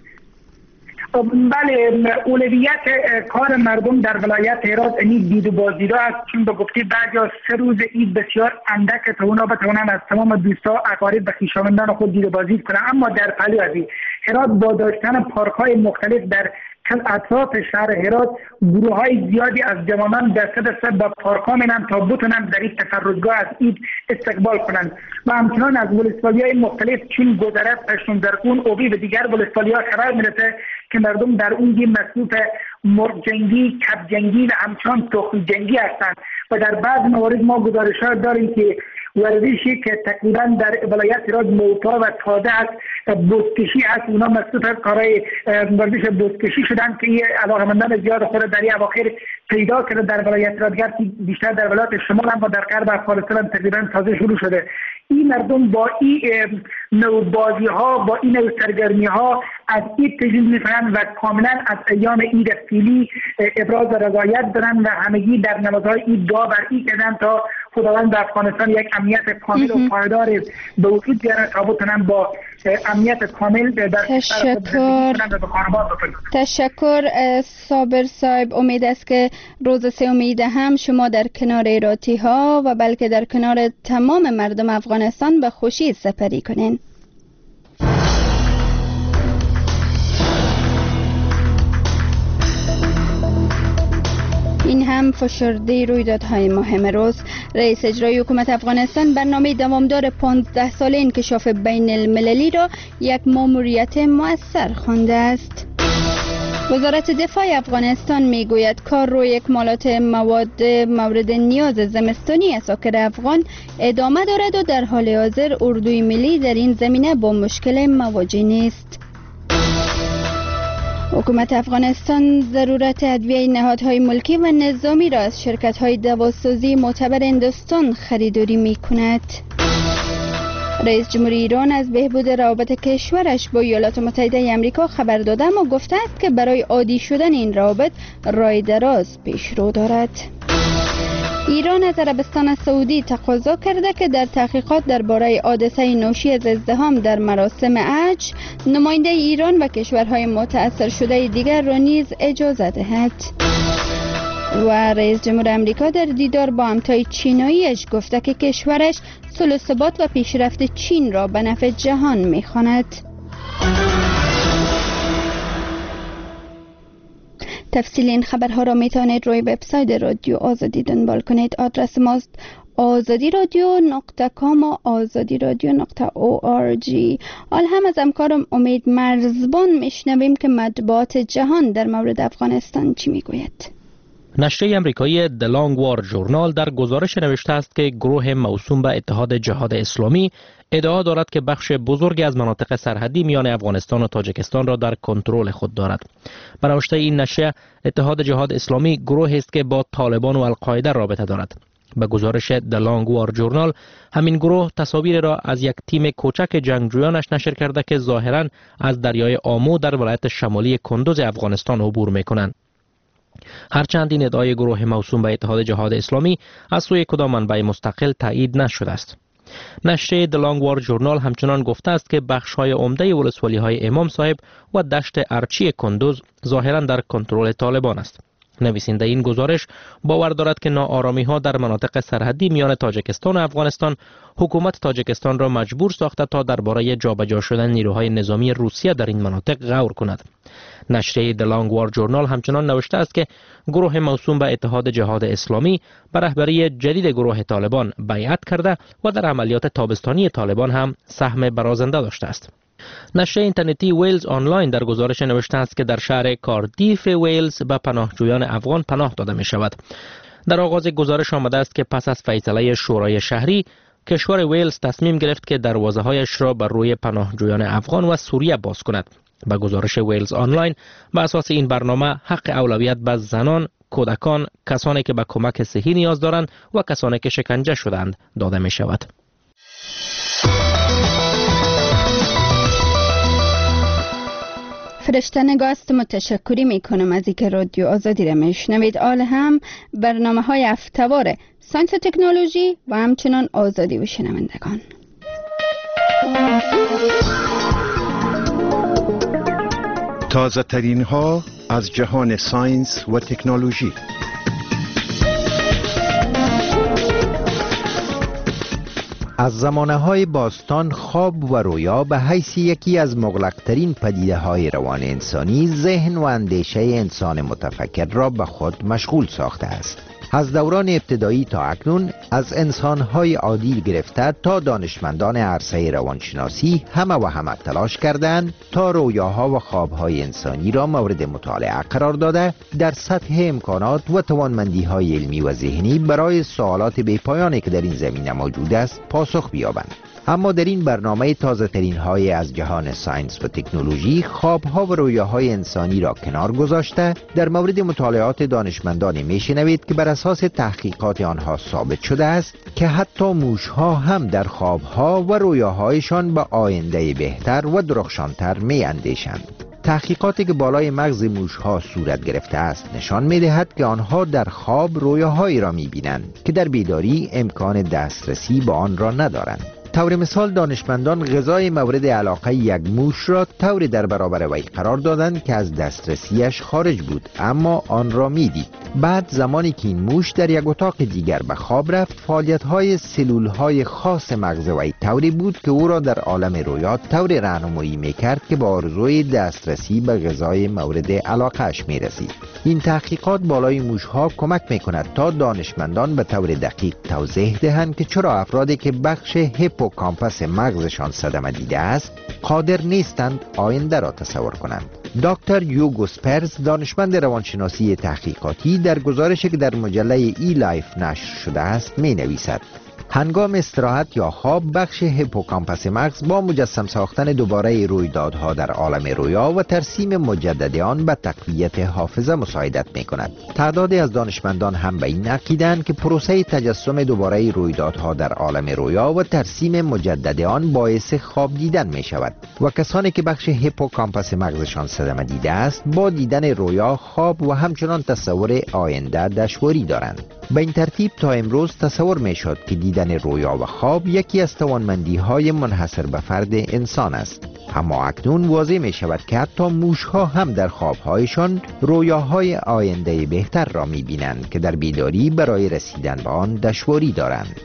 بله، اولویت کار مردم در ولایت هرات این دید و بازدیدها است، چون به گفته بعضی سه روز عید بسیار اندک تا اونا بتوانن از تمام دوستا اقارب و خویشاوندان خود دید و بازدید کنن. اما در پهلو از این هرات با داشتن پارک‌های مختلف در اطراف شهر هرات گروه های زیادی از جوانان دسته دسته به پارک‌ها میرن تا بتونن در این تفرجگاه از عید استقبال کنند و همچنان از ولسوالی‌های مختلف چون گذرت، پشتونزرخون، اوبی و دیگر ولسوالی‌ها خبر میرسه که مردم در اونجا مصروف مرغ جنگی، کب جنگی و همچنان تخم جنگی هستند و در بعض موارد ما گزارش‌ها داریم که ورزشی که تقریبا در ولایت هرات موتا و تازه است، بزکشی است. اونا مصروف کارهای ورزش بزکشی شدن که این علاقمندان زیاد خود در این اواخر پیدا کرده در ولایت هرات، بیشتر در ولایت شمال هم و در غرب افغانستان تقریبا تازه شروع شده. این مردم با این نوع بازی ها، با این نوع سرگرمی ها از عید تجلیل میکنن و کاملا از ایام عید فیلی ابراز رضایت دارن و همگی در نمازهای عید دعا بر این کردن تا خداوند در افغانستان یک امنیت کامل و پایدار به وجود بیارن تا بتونن با امنیت کامل در تشکر تشکر صابر صاحب. امید است که روز سه امید هم شما در کنار ایراتی ها و بلکه در کنار تمام مردم افغانستان به خوشی سپری کنین. این هم فشرده رویدادهای مهم روز. رئیس اجرایی حکومت افغانستان برنامه دوامدار پانزده ساله انکشاف بین المللی را یک ماموریت مؤثر خوانده است. وزارت دفاع افغانستان میگوید کار روی اکمالات مواد مورد نیاز زمستانی اساکر افغان ادامه دارد و در حال حاضر اردوی ملی در این زمینه با مشکل مواجه نیست. حکومت افغانستان ضرورت ادویه نهادهای ملکی و نظامی را از شرکت‌های دواسازی معتبر هندوستان خریداری می‌کند. رئیس جمهوری ایران از بهبود روابط کشورش با ایالات متحده آمریکا خبر داده و گفته است که برای عادی شدن این روابط راه دراز پیش رو دارد. ایران از عربستان سعودی تقاضا کرده که در تحقیقات درباره حادثه ناشی از ازدحام در مراسم حج نماینده ایران و کشورهای متأثر شده دیگر را نیز اجازه دهد. و رئیس جمهور آمریکا در دیدار با همتای چیناییش گفته که کشورش صلح و ثبات و پیشرفت چین را به نفع جهان می‌خواند. تفصیل این خبرها را میتوانید روی وبسایت رادیو آزادی دنبال کنید. آدرس ماست آزادی رادیو نقطه کام و آزادی رادیو نقطه او آر جی. حال هم از همکارم امید مرزبان میشنویم که مطبوعات جهان در مورد افغانستان چی میگوید. نشریه امریکایی The Long War Journal در گزارش نوشته است که گروه موسوم به اتحاد جهاد اسلامی ادعا دارد که بخش بزرگی از مناطق سرحدی میان افغانستان و تاجیکستان را در کنترل خود دارد. به نوشته این نشریه، اتحاد جهاد اسلامی گروهی است که با طالبان و القاعده رابطه دارد. به گزارش The Long War Journal، همین گروه تصاویر را از یک تیم کوچک جنگجویانش نشر کرده که ظاهراً از دریای آمو در ولایت شمالی کندوز افغانستان عبور می‌کنند. هرچند این ادعای گروه موسوم به اتحاد جهاد اسلامی از سوی کدام منبع مستقل تایید نشده است. نشریه The Long War Journal همچنان گفته است که بخش‌های عمده ولسوالی‌های امام صاحب و دشت ارچی کندوز ظاهراً در کنترل طالبان است. نویسنده این گزارش باور دارد که ناآرامی‌ها در مناطق سرحدی میان تاجیکستان و افغانستان حکومت تاجیکستان را مجبور ساخته تا درباره جابجا شدن نیروهای نظامی روسیه در این مناطق غور کند. نشریه The Long War Journal همچنان نوشته است که گروه موسوم به اتحاد جهاد اسلامی به رهبری جدید گروه طالبان بیعت کرده و در عملیات تابستانی طالبان هم سهم برازنده داشته است. نشریه اینترنتی ویلز آنلاین در گزارش نوشته است که در شهر کاردیف ویلز به پناهجویان افغان پناه داده می شود. در آغاز گزارش آمده است که پس از فیصله شورای شهری، کشور ویلز تصمیم گرفت که دروازه‌هایش را بر روی پناهجویان افغان و سوریه باز کند. به گزارش ویلز آنلاین، به اساس این برنامه حق اولویت به زنان، کودکان، کسانی که به کمک صحی نیاز دارند و کسانی که شکنجه شدند داده می شود. فرشته نگاست، متشکری می کنم از اینکه رادیو آزادی را میشنوید. آل هم برنامه های هفته‌وار ساینس و تکنولوژی و همچنان آزادی و شنوندگان. تازه ترین ها از جهان ساینس و تکنولوژی. از زمانه‌های باستان خواب و رویا به حیث یکی از مغلق‌ترین پدیده‌های روان انسانی ذهن و اندیشه انسان متفکر را به خود مشغول ساخته است. از دوران ابتدایی تا اکنون از انسانهای عادی گرفته تا دانشمندان عرصه روانشناسی همه و همه تلاش کردند تا رویاها و خوابهای انسانی را مورد مطالعه قرار داده در سطح امکانات و توانمندی‌های علمی و ذهنی برای سوالات بی‌پایانی که در این زمینه موجود است پاسخ بیابند. اما در این برنامه تازه ترین های از جهان ساینس و تکنولوژی خوابها و رویاهای انسانی را کنار گذاشته در مورد مطالعات دانشمندان میشنوید که بر اساس تحقیقات آنها ثابت شده است که حتی موشها هم در خوابها و رویاهایشان به آینده بهتر و درخشانتر می اندیشند. تحقیقاتی که بالای مغز موشها صورت گرفته است نشان می دهد که آنها در خواب رویاهایی را می بینند که در بیداری امکان دسترسی به آن را ندارند. طور مثال دانشمندان غذای مورد علاقه یک موش را طور در برابر وی قرار دادند که از دسترسیش خارج بود اما آن را میدید. بعد زمانی که این موش در یک اتاق دیگر به خواب رفت فعالیت‌های سلول‌های خاص مغز وی طوری بود که او را در عالم رویا طور راهنمایی می‌کرد که با آرزوی دسترسی به غذای مورد علاقه‌اش می‌رسید. این تحقیقات بالای موش‌ها کمک می‌کند تا دانشمندان به طور دقیق توضیح دهند که چرا افرادی که بخش هیپوکامپس مغزشان صدمه دیده است قادر نیستند آینده را تصور کنند. دکتر یوگو سپرز دانشمند روانشناسی تحقیقاتی در گزارشی که در مجله ای لایف نشر شده است می نویسد هنگام استراحت یا خواب بخش هیپوکامپس مغز با مجسم ساختن دوباره رویدادها در عالم رویا و ترسیم مجدد آن به تقویت حافظه مساعدت می کند. تعدادی از دانشمندان هم به این عقیده‌اند که پروسه تجسم دوباره رویدادها در عالم رویا و ترسیم مجدد آن باعث خواب دیدن می شود و کسانی که بخش هیپوکامپس مغزشان صدمه دیده است با دیدن رویا، خواب و همچنان تصور آینده دشواری دارند. به این ترتیب تا امروز تصور می شد که دیدن رویا و خواب یکی از توانمندی های منحصر به فرد انسان است، اما اکنون واضح می شود که حتی موش ها هم در خوابهایشان رویاهای آینده بهتر را می بینند که در بیداری برای رسیدن به آن دشواری دارند.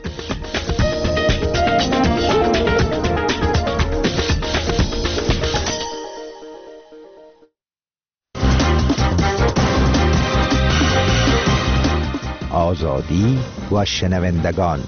آزادی و شنوندگان.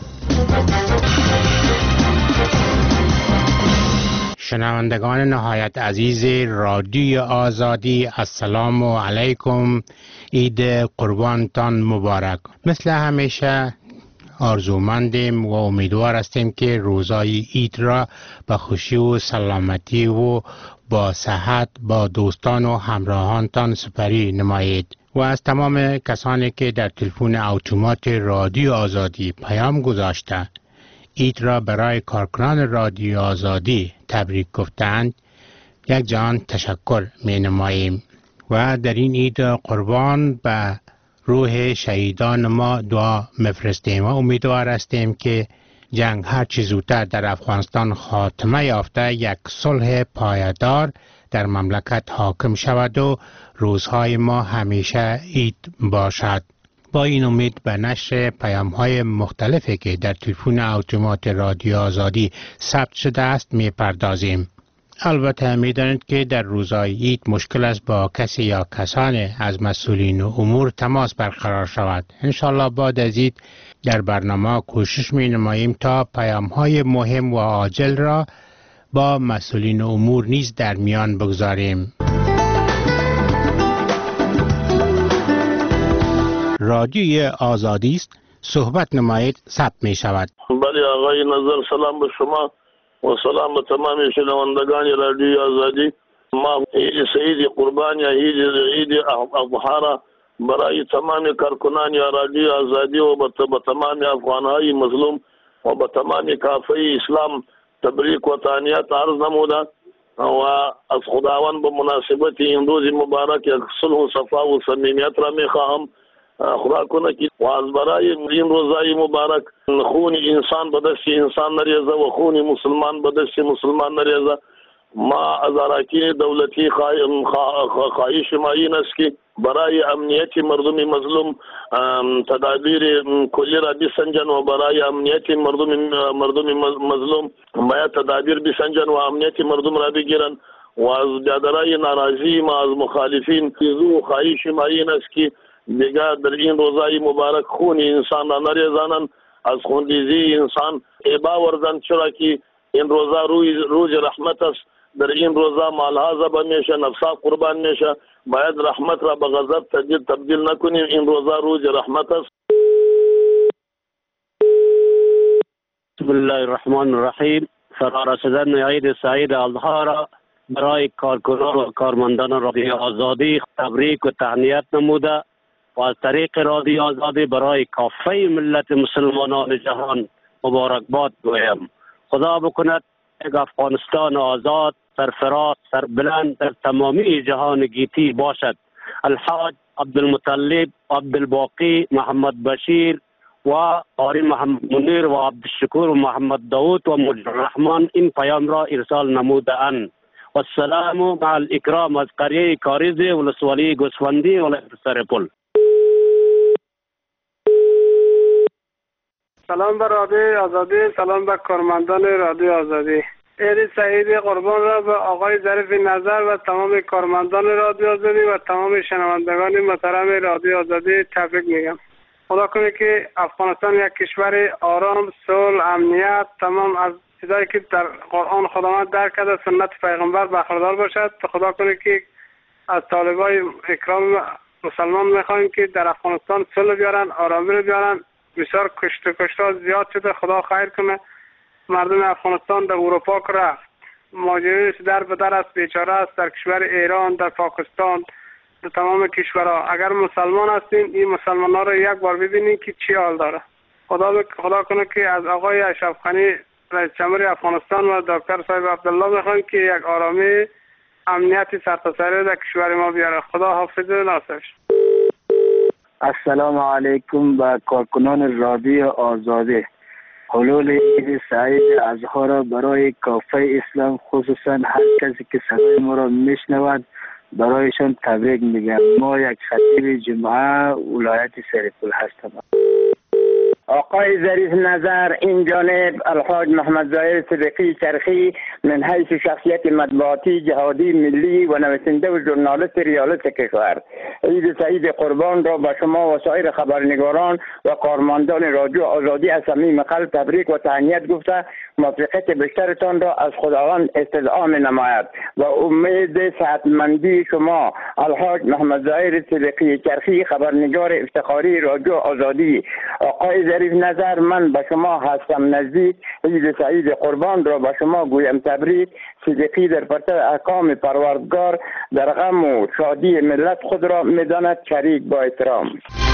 شنوندگان نهایت عزیز رادیو آزادی، السلام علیکم. عید قربانتان مبارک. مثل همیشه آرزومندیم و امیدوار هستیم که روزای عید را به خوشی و سلامتی و با صحت با دوستان و همراهانتان سپری نمایید. و از تمام کسانی که در تلفن اتومات رادیو آزادی پیام گذاشته عید را برای کارکنان رادیو آزادی تبریک گفتند یک جان تشکر می نماییم و در این عید قربان به روح شهیدان ما دعا مفرستیم و امیدوار هستیم که جنگ هر چه زودتر در افغانستان خاتمه یافته یک صلح پایدار در مملکت حاکم شود و روزهای ما همیشه عید باشد. با این امید به نشر پیام های مختلفی که در تلفن اتومات رادیو آزادی ثبت شده است می پردازیم. البته می دانید که در روزهای عید مشکل است با کسی یا کسان از مسئولین امور تماس برقرار شود. انشالله بعد از عید در برنامه کوشش می نماییم تا پیام های مهم و عاجل را با مسئولین امور نیز در میان بگذاریم. رادیوی آزادی است، صحبت نمایید، ثبت می شود. بله آقای نظر، سلام به شما و سلام به تمام شنوندگان رادیوی آزادی. ما عید سعید قربان یا عید عید اضحی را برای تمام کارکنان رادیوی آزادی و به تمام افغانهای مظلوم و به تمام کافه اسلام تبریک و تهنیت عرض نموده و از خداوند به مناسبت این روز مبارک یک صلح و صفا و صمیمیت را میخواهم. خدا کنه که و از برای این روزای مبارک خون انسان به دست انسان نریزه و خون مسلمان به دست مسلمان نریزه. ما از اراکین دولتی خواهش ما این است که برای امنیت مردم مظلوم تدابیر کلی را بسنجن و برای امنیت مردم مردم مظلوم باید تدابیر بسنجن و امنیت مردم را بگیرن و از جادرای ناراضی ما از مخالفین خواهش ما این است که دیگر در این روزای مبارک خون انسان را نریزانند، از خونریزی انسان ابا ورزند، چرا که این روزا روی روز رحمت است. در این روزا مالها ذبح میشه، نفسا قربان میشه. باید رحمت را به غضب تبدیل تبدیل نکنیم. این روزا روز رحمت است. بسم الله الرحمن الرحیم. فرارسیدن عید سعید الاضحی را برای کارکنان و کارمندان رادیو آزادی تبریک و تهنیت نموده و از طریق رادیو آزادی برای کافه ملت مسلمانان جهان مبارکباد گویم. خدا بکند یک افغانستان آزاد، سرفراز، سربلند در تمامی جهان گیتی باشد. الحاج عبدالمطلب، عبدالباقی، محمد بشیر و قاری محمد منیر و عبدالشکور و محمد داود و مجد الرحمن این پیام را ارسال نموده اند. و السلام مع الاکرام از قریه کاریزی ولسوالی گوسفندی و سرپل. سلام به رادیو آزادی، سلام به کارمندان رادیو آزادی. عید سعید قربان را به آقای ظریف نظر و تمام کارمندان رادیو آزادی و تمام شنوندگان محترم رادیو آزادی تبریک میگم. خدا کنه که افغانستان یک کشور آرام، صلح، امنیت، تمام از چیزایی که در قرآن خداوند درک کرده سنت پیغمبر بهره‌دار باشد. خدا کنه که از طالبای اکرام مسلمان میخوایم که در افغانستان صلح بیارن، آرامی رو بیارن. بسیار کشت کشتار زیاد شده، خدا خیر کنه. مردم افغانستان در اروپا که رفت، مهاجرینش در به در است، بیچاره است، در کشور ایران، در پاکستان، در تمام کشورها. اگر مسلمان هستین این مسلمان ها رو یک بار ببینید که چی حال داره. خدا ب... خدا کنه که از آقای اشرف غنی رئیس جمهور افغانستان و دکتر صاحب عبدالله بخوایم که یک آرامی امنیتی سرتاسری در کشور ما بیاره. خدا حافظ ناصر. السلام علیکم به کارکنان رادیو آزادی. حلول عید سعید الاضحی را برای کافه اسلام، خصوصا هر کسی که صدای ما را میشنود، برایشان تبریک میگم. ما یک خطیب جمعه ولایت سرپل هستم. آقای ظریف نظر، این جانب الحاج محمد ظاهر صدیقی چرخی من حیث شخصیت مطبوعاتی جهادی ملی و نویسنده و ژورنالیست ریالیست کشور، عید سعید قربان را به شما و سایر خبرنگاران و کارمندان رادیو آزادی از صمیم قلب تبریک و تهنیت گفته موفقیت بیشترتان را از خداوند استدعا نماید و امید صحتمندی شما. الحاج محمد ظاهر صدیقی چرخی، خبرنگار افتخاری رادیو آزادی. آقای ظریف نظر، من به شما هستم نزدیک. عید سعید قربان را به شما گویم تبریک. صدیقی در پرتو احکام پروردگار در غم و شادی ملت خود را میداند. شریک با احترام.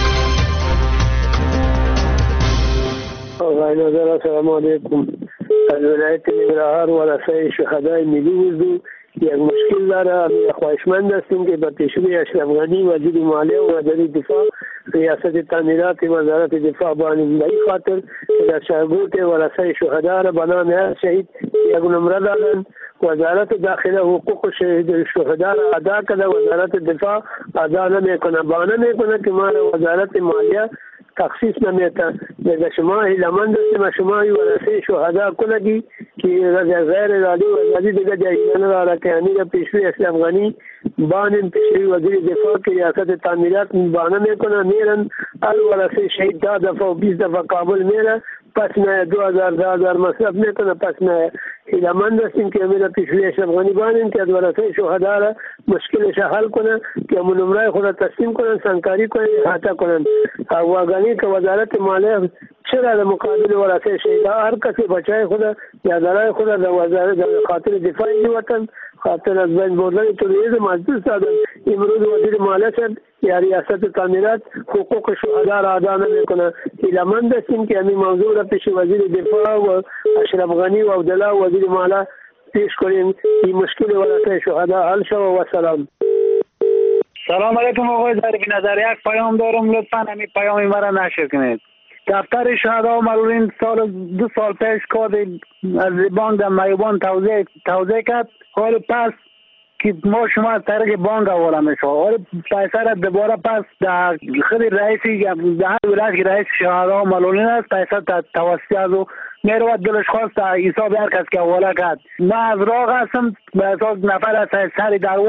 آقای نظر، السلام علیکم. از ولایت ننگرهار و رسای شهدای ملی اردو یک مشکل داره. خواهشمند هستیم که به پیشروی اشرف غنی وزیر مالیه و وزیر دفاع ریاست تعمیرات وزارت دفاع بانیم به این خاطر که در شهرگوت و رسای شهدا را به نام هر شهید یک نمره دادن. وزارت داخله حقوق شهید شهدا را ادا کرده، وزارت دفاع ادا نمیکنه. بانه میکنه که ما را وزارت مالیه تخصیص نمیده. در شما هیلمند هستیم شما ورثه شهدا کنگی که غیر ارادی و ارادی دیگه جایگان را رکنی را پیشوی اشرف غنی بانم پیشوی وزیر دفاع که ریاست تعمیرات بانه میکنه میرن ال ورثه شهید ده دفعه و بیست دفعه کابل میره، پس نه دو هزار ده هزار مصرف میکنه. پس نه هیلمند هستیم که میره پیشوی اشرف غنی بانیم که از ورثه شهدا را مشکلش حل کنه که همون نمره خود تسلیم کنن، سنکاری کنن، احاطه کنن. واغنی که وزارت مالیه چرا در مقابل ورثه شهید هر کسی بچای خود یا درای خود در وزارت در خاطر دفاع وطن، خاطر از بین بردن توریسم از دست دادن. امروز وزیر مالیه شد یا ریاست تعمیرات حقوق شهدا را ادا نمیکنه. هیلمند هستیم که همین موضوع را پیش وزیر دفاع و اشرف غنی و عبدالله وزیر مالیه پیش کنیم. این مشکل ورثه شهدا حل شود. و سلام. سلام علیکم آقای ظریف نظر، یک پیام دارم، لطفا همین پیام مرا نشر کنید. دفتر شهدا و معلولین سال دو سال پیش کار از بانک در میوان توزیع توزیع کرد. حال پس که ما شما از طریق بانک حواله میشه، حال پیسه را دوباره پس در خود رئیسی در هر ولایت که رئیس شهدا و معلولین است پیسه توسط از او میرود دلش خواست در حساب هر کس که حواله کرد. من از راه هستم به اساس نفر از سری درواز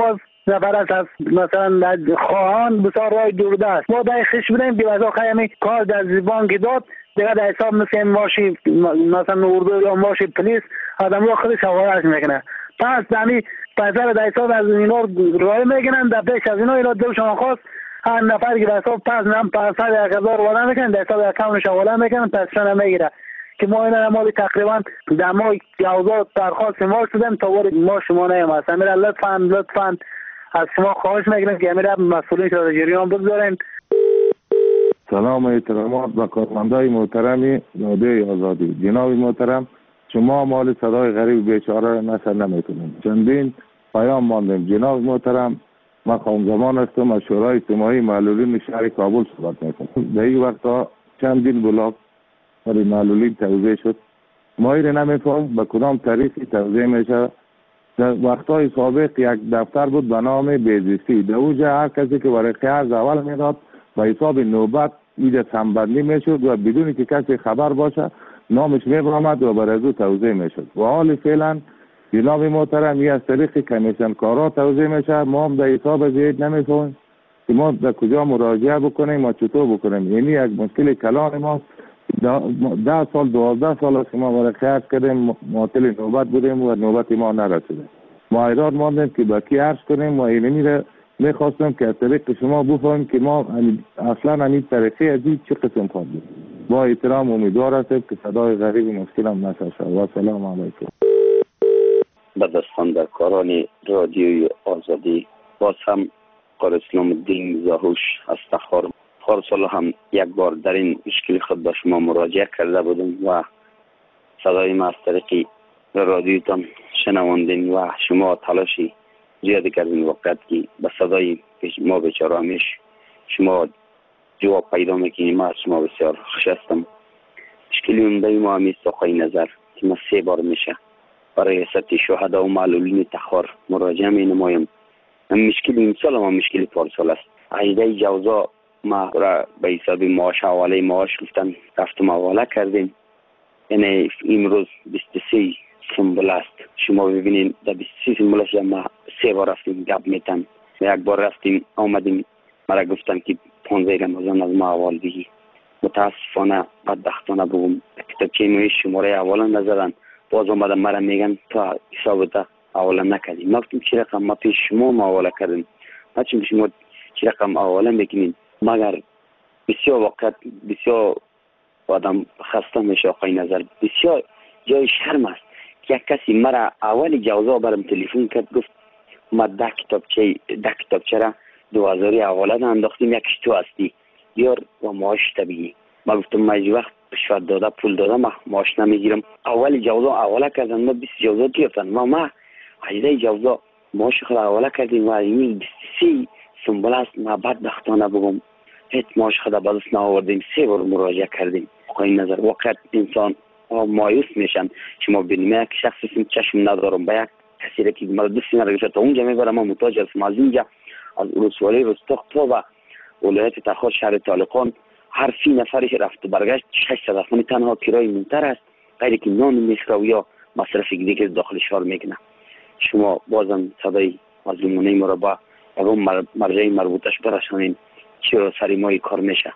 زبرست است مثلا خواهان بسیار رای دورده است. ما در خش بودیم که واسه خیلی کار در زبان که داد دیگه در حساب مثل ماشی مثلا اردو یا ماشی پلیس آدم ها خودش حوالش میکنه. پس دمی پسر در حساب از اینا رای میکنن در پیش از اینا اینا دلشان خواست هر نفر که در حساب پس نم پسر یک هزار والا میکنن در حساب اکاونش حواله میکنن پسشان میگیره که ما اینا مالی تقریبا در ما جوازات درخواست ما شدن تا وارد ما شما نیم است. امیر لطفاً لطفاً از شما خواهش میکنم که امیر مسئولین شده جریان بگذارین. سلام و احترامات به کارمندای محترم رادیوی آزادی. جناب محترم شما مال صدای غریب بیچاره نشر نمیتونید. چندین پیام ماندیم. جناب محترم من خانم زمان هستم از شورای اجتماعی معلولین شهر کابل صحبت میکنم. در این وقتا چندین بلاک برای معلولین توزیع شد. ما ایره نمیفهم به کدام طریقی توزیع میشه. در وقتای سابق یک دفتر بود به نام بیزیستی. در اوجه هر کسی که ورقه عرض اول میداد به حساب نوبت ایده سنبندی میشد و بدونی که کسی خبر باشه نامش میبرامد و برای او توزیع میشد. و حال فعلا جناب محترم یه از طریق کمیشن کارا توزیع میشه. ما هم در حساب زیاد نمیفهمیم که ما در کجا مراجعه بکنیم و چطور بکنیم. یعنی یک مشکل کلان ما ده سال دوازده سال است که ما ورقه عرض کردیم معطل نوبت بودیم و نوبت ما نرسیده. ما ایراد ماندیم که با کی عرض کنیم و اینه میره میخواستم که از طریق شما بفهمیم که ما اصلا همین طریقه ازی چه قسم کار بود. با احترام امیدوار هستم که صدای غریب مشکلم نشه. و سلام علیکم. به دستان در کاران رادیوی آزادی باز هم قاری اسلام الدین زاهوش از تخار پارسال هم یک بار در این مشکل خود به شما مراجعه کرده بودم و صدای ما از طریق رادیوتان شنواندین و شما تلاشی زیادی کردین وقت که به صدای ما بیچاره همیش شما جواب پیدا میکنیم. ما از شما بسیار خوش هستم. مشکلی عمده ما همیست آقای نظر که ما سه بار میشه برای حیثیت شهدا و معلولین تخار مراجعه می نمایم. مشکل این سال ما مشکل پارسال است. عیده جوزا ما را به حساب معاش حواله معاش گفتن رفتم حواله کردیم. یعنی امروز بیست و سه سنبل است. شما ببینید در بیست و سه سنبلش ما سه بار رفتیم گپ میتن و یک بار رفتیم آمدیم مرا گفتن که پانزده رمضان از ما حوال بگی. متاسفانه بدبختانه بگم کتابچه ما شماره حواله نزدن. باز آمدن مرا میگن تا حسابت حواله نکردیم. ما گفتیم چه رقم ما پیش شما ما حواله کردیم. ما چون شما چه رقم حواله میکنیم مگر بسیار وقت بسیار آدم خسته میشه. آقای نظر بسیار جای شرم است که یک کسی مرا اول جوزا برم تلفن کرد گفت ما ده کتابچه ده کتابچه را دو هزاری حواله انداختیم یکیش تو هستی بیار و معاش طبیعی. ما گفتم ما هیچ وقت رشوت داده پول داده ما معاش نمیگیرم. اول جوزا حواله کردن ما بیست جوزا گرفتن ما ما عیده جوزا معاش خود حواله کردیم و این بیست و سه سنبل است. ما بدبختانه بگم هیچ معاش خود به دست نآوردیم. سه بار مراجعه کردیم. آقای نظر وقت انسان مایوس میشن. شما ببینید من یک شخص اسم چشم ندارم با یک کسی را که مرا دوستی نداره تا اونجا میبرم. ما محتاج هستم از اینجا از ولسوالی رستاق تا و ولایت تخار شهر طالقان هر سی نفرش رفت و برگشت ششصد افغانی تنها کرای منتر است غیر که نان میخوره و یا مصرف دیگه داخل شهر میکنه. شما بازم صدای مظلومانه ما را با اون مرجع مربوطش برسانین چرا سری ما کار میشه.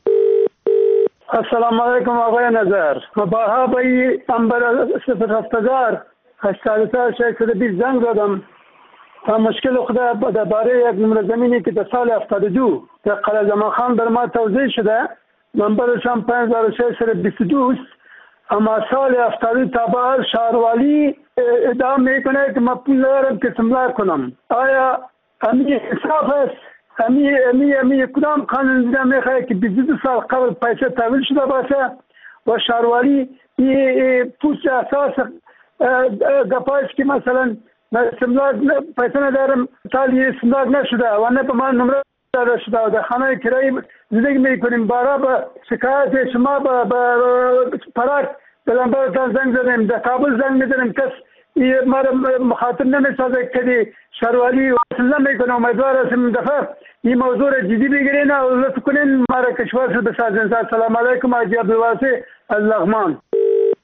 السلام علیکم آقای نظر. ما بارها به این انبر صفر هفتزار هشتاد سال ششصد بیست زنگ دادم تا مشکل خدا درباره یک نمره زمینی که در سال هفتاد و دو در قلعه زمان خان در ما توزیع شده نمبرش هم پنج هزار و ششصد و بیست و دو است. اما سال هفتاد و دو تا بعد شهروالی ادعا میکنه که ما پول ندارم که سملار کنم. آیا همین انصاف است؟ امی امی امی کدام قانون دیده میخواه که بیست و دو سال قبل پیسه تحویل شده باشه و شهروالی این پوست اساس گپایش که مثلا سملاک پیسه ندارم تالی سملاک نشده و نه به من نمره داده شده و در خانه کرایی زندگی میکنیم. بارا به شکایت شما به پراک به لنبرتان زنگ زدیم در کابل زنگ میزنیم کس ما مخاطب نمیسازه که شهروالی وصل نمیکنه. امیدوار هستم دفعه این موضوع را جدی بگیرین و لطف کنین ما را کشور شد بسازین. السلام علیکم حاجی عبدالواسی از لغمان.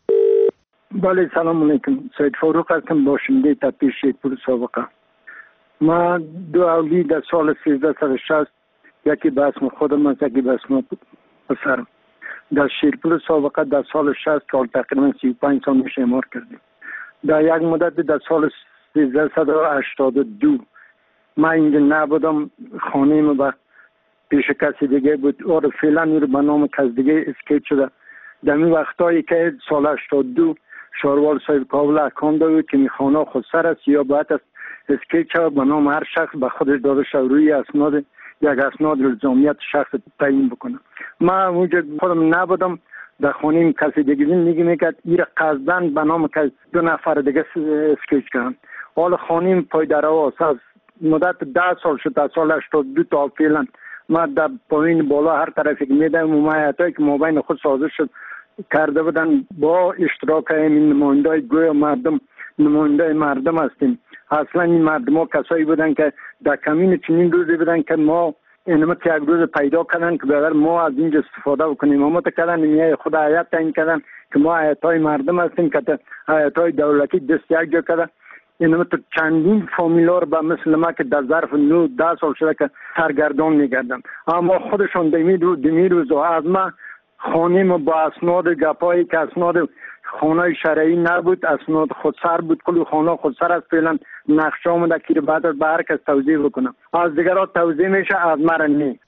بله سلام علیکم. سید فاروق هستم باشنده تپیش پور سابقه. من دو اولی در سال سیزده صد و شصت، یکی به اسم خودم است، یکی به اسم پسرم، در شیرپور سابقه در سال شصت که تقریبا سی و پنج سال میشه اعمار کردیم. در یک مدت در سال سیزده صد و هشتاد و دو من اینجا نبودم، خانه ما به پیش کسی دیگه بود اور فعلا این رو به نام کس دیگه اسکیت شده. در این وقتایی که سال هشتاد و دو شاروال صاحب کابل احکام داده که می خانه خود سر است یا باید است اسکیت شود به نام هر شخص به خودش داده شود روی اسناد یک اسناد الزامیت شخص تعیین بکنه. من اونجا خودم نبودم، در خانه کسی دیگه زندگی میکرد، این قصدن به نام که دو نفر دیگه اسکیت کردن. حال خانه پای در آواز از مدت ده سال شد، در سال هشتاد و دو تا فعلا ما در پایین بالا هر طرفی که میدم ممایعاتی که ما بین خود سازش شد کرده بودن با اشتراک این نماینده گویا مردم، نماینده مردم هستیم. اصلا این مردم ها کسایی بودن که در کمین چنین روزی بودن که ما اینما که یک روز پیدا کردن که بگر ما از اینجا استفاده بکنیم. اما کردن میای خود حیات تعیین کردن که ما حیات های مردم هستیم که حیات های دولتی دست یک جا کردن. اینما تو چندین فامیلا رو به مثل ما که در ظرف نو ده سال شده که سرگردان میگردن، اما خودشون دمی روز دمی روز از ما خانه ما با اسناد گپایی که اسناد خانه شرعی نبود، اسناد خودسر بود، کلی خانه خودسر است. فعلا نقشه آمده که بعد از به هر کس توضیح بکنم، از دیگرها توضیح میشه، از مرا نی.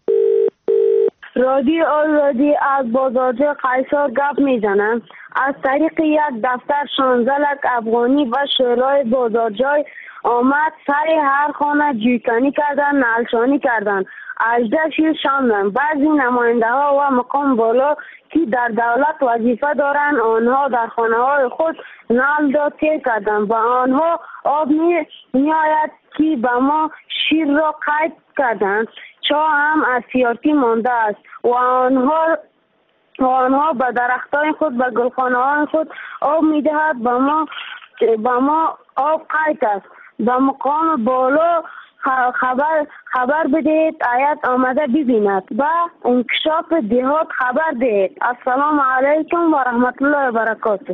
رادیو آزادی از بازارجه قیصر گپ میزنم. از طریق یک دفتر شانزده لک افغانی و شورای بازارجای آمد سر هر خانه جویکنی کردن، نلشانی کردن، اجده شیر شاندن. بعضی نماینده ها و مقام بالا که در دولت وظیفه دارند آنها در خانه های خود نل را تیر کردن. با آنها آب می آید که به ما شیر را قید کردند. چاه هم از سیارتی مانده است و آنها و آنها به درختان خود به گلخانه های خود آب می دهد. به ما به ما آب قید است. به مقام بالا خبر خبر بدهید، آیت آمده ببیند و انکشاف دهات خبر دهید. السلام علیکم و رحمت الله و برکاته.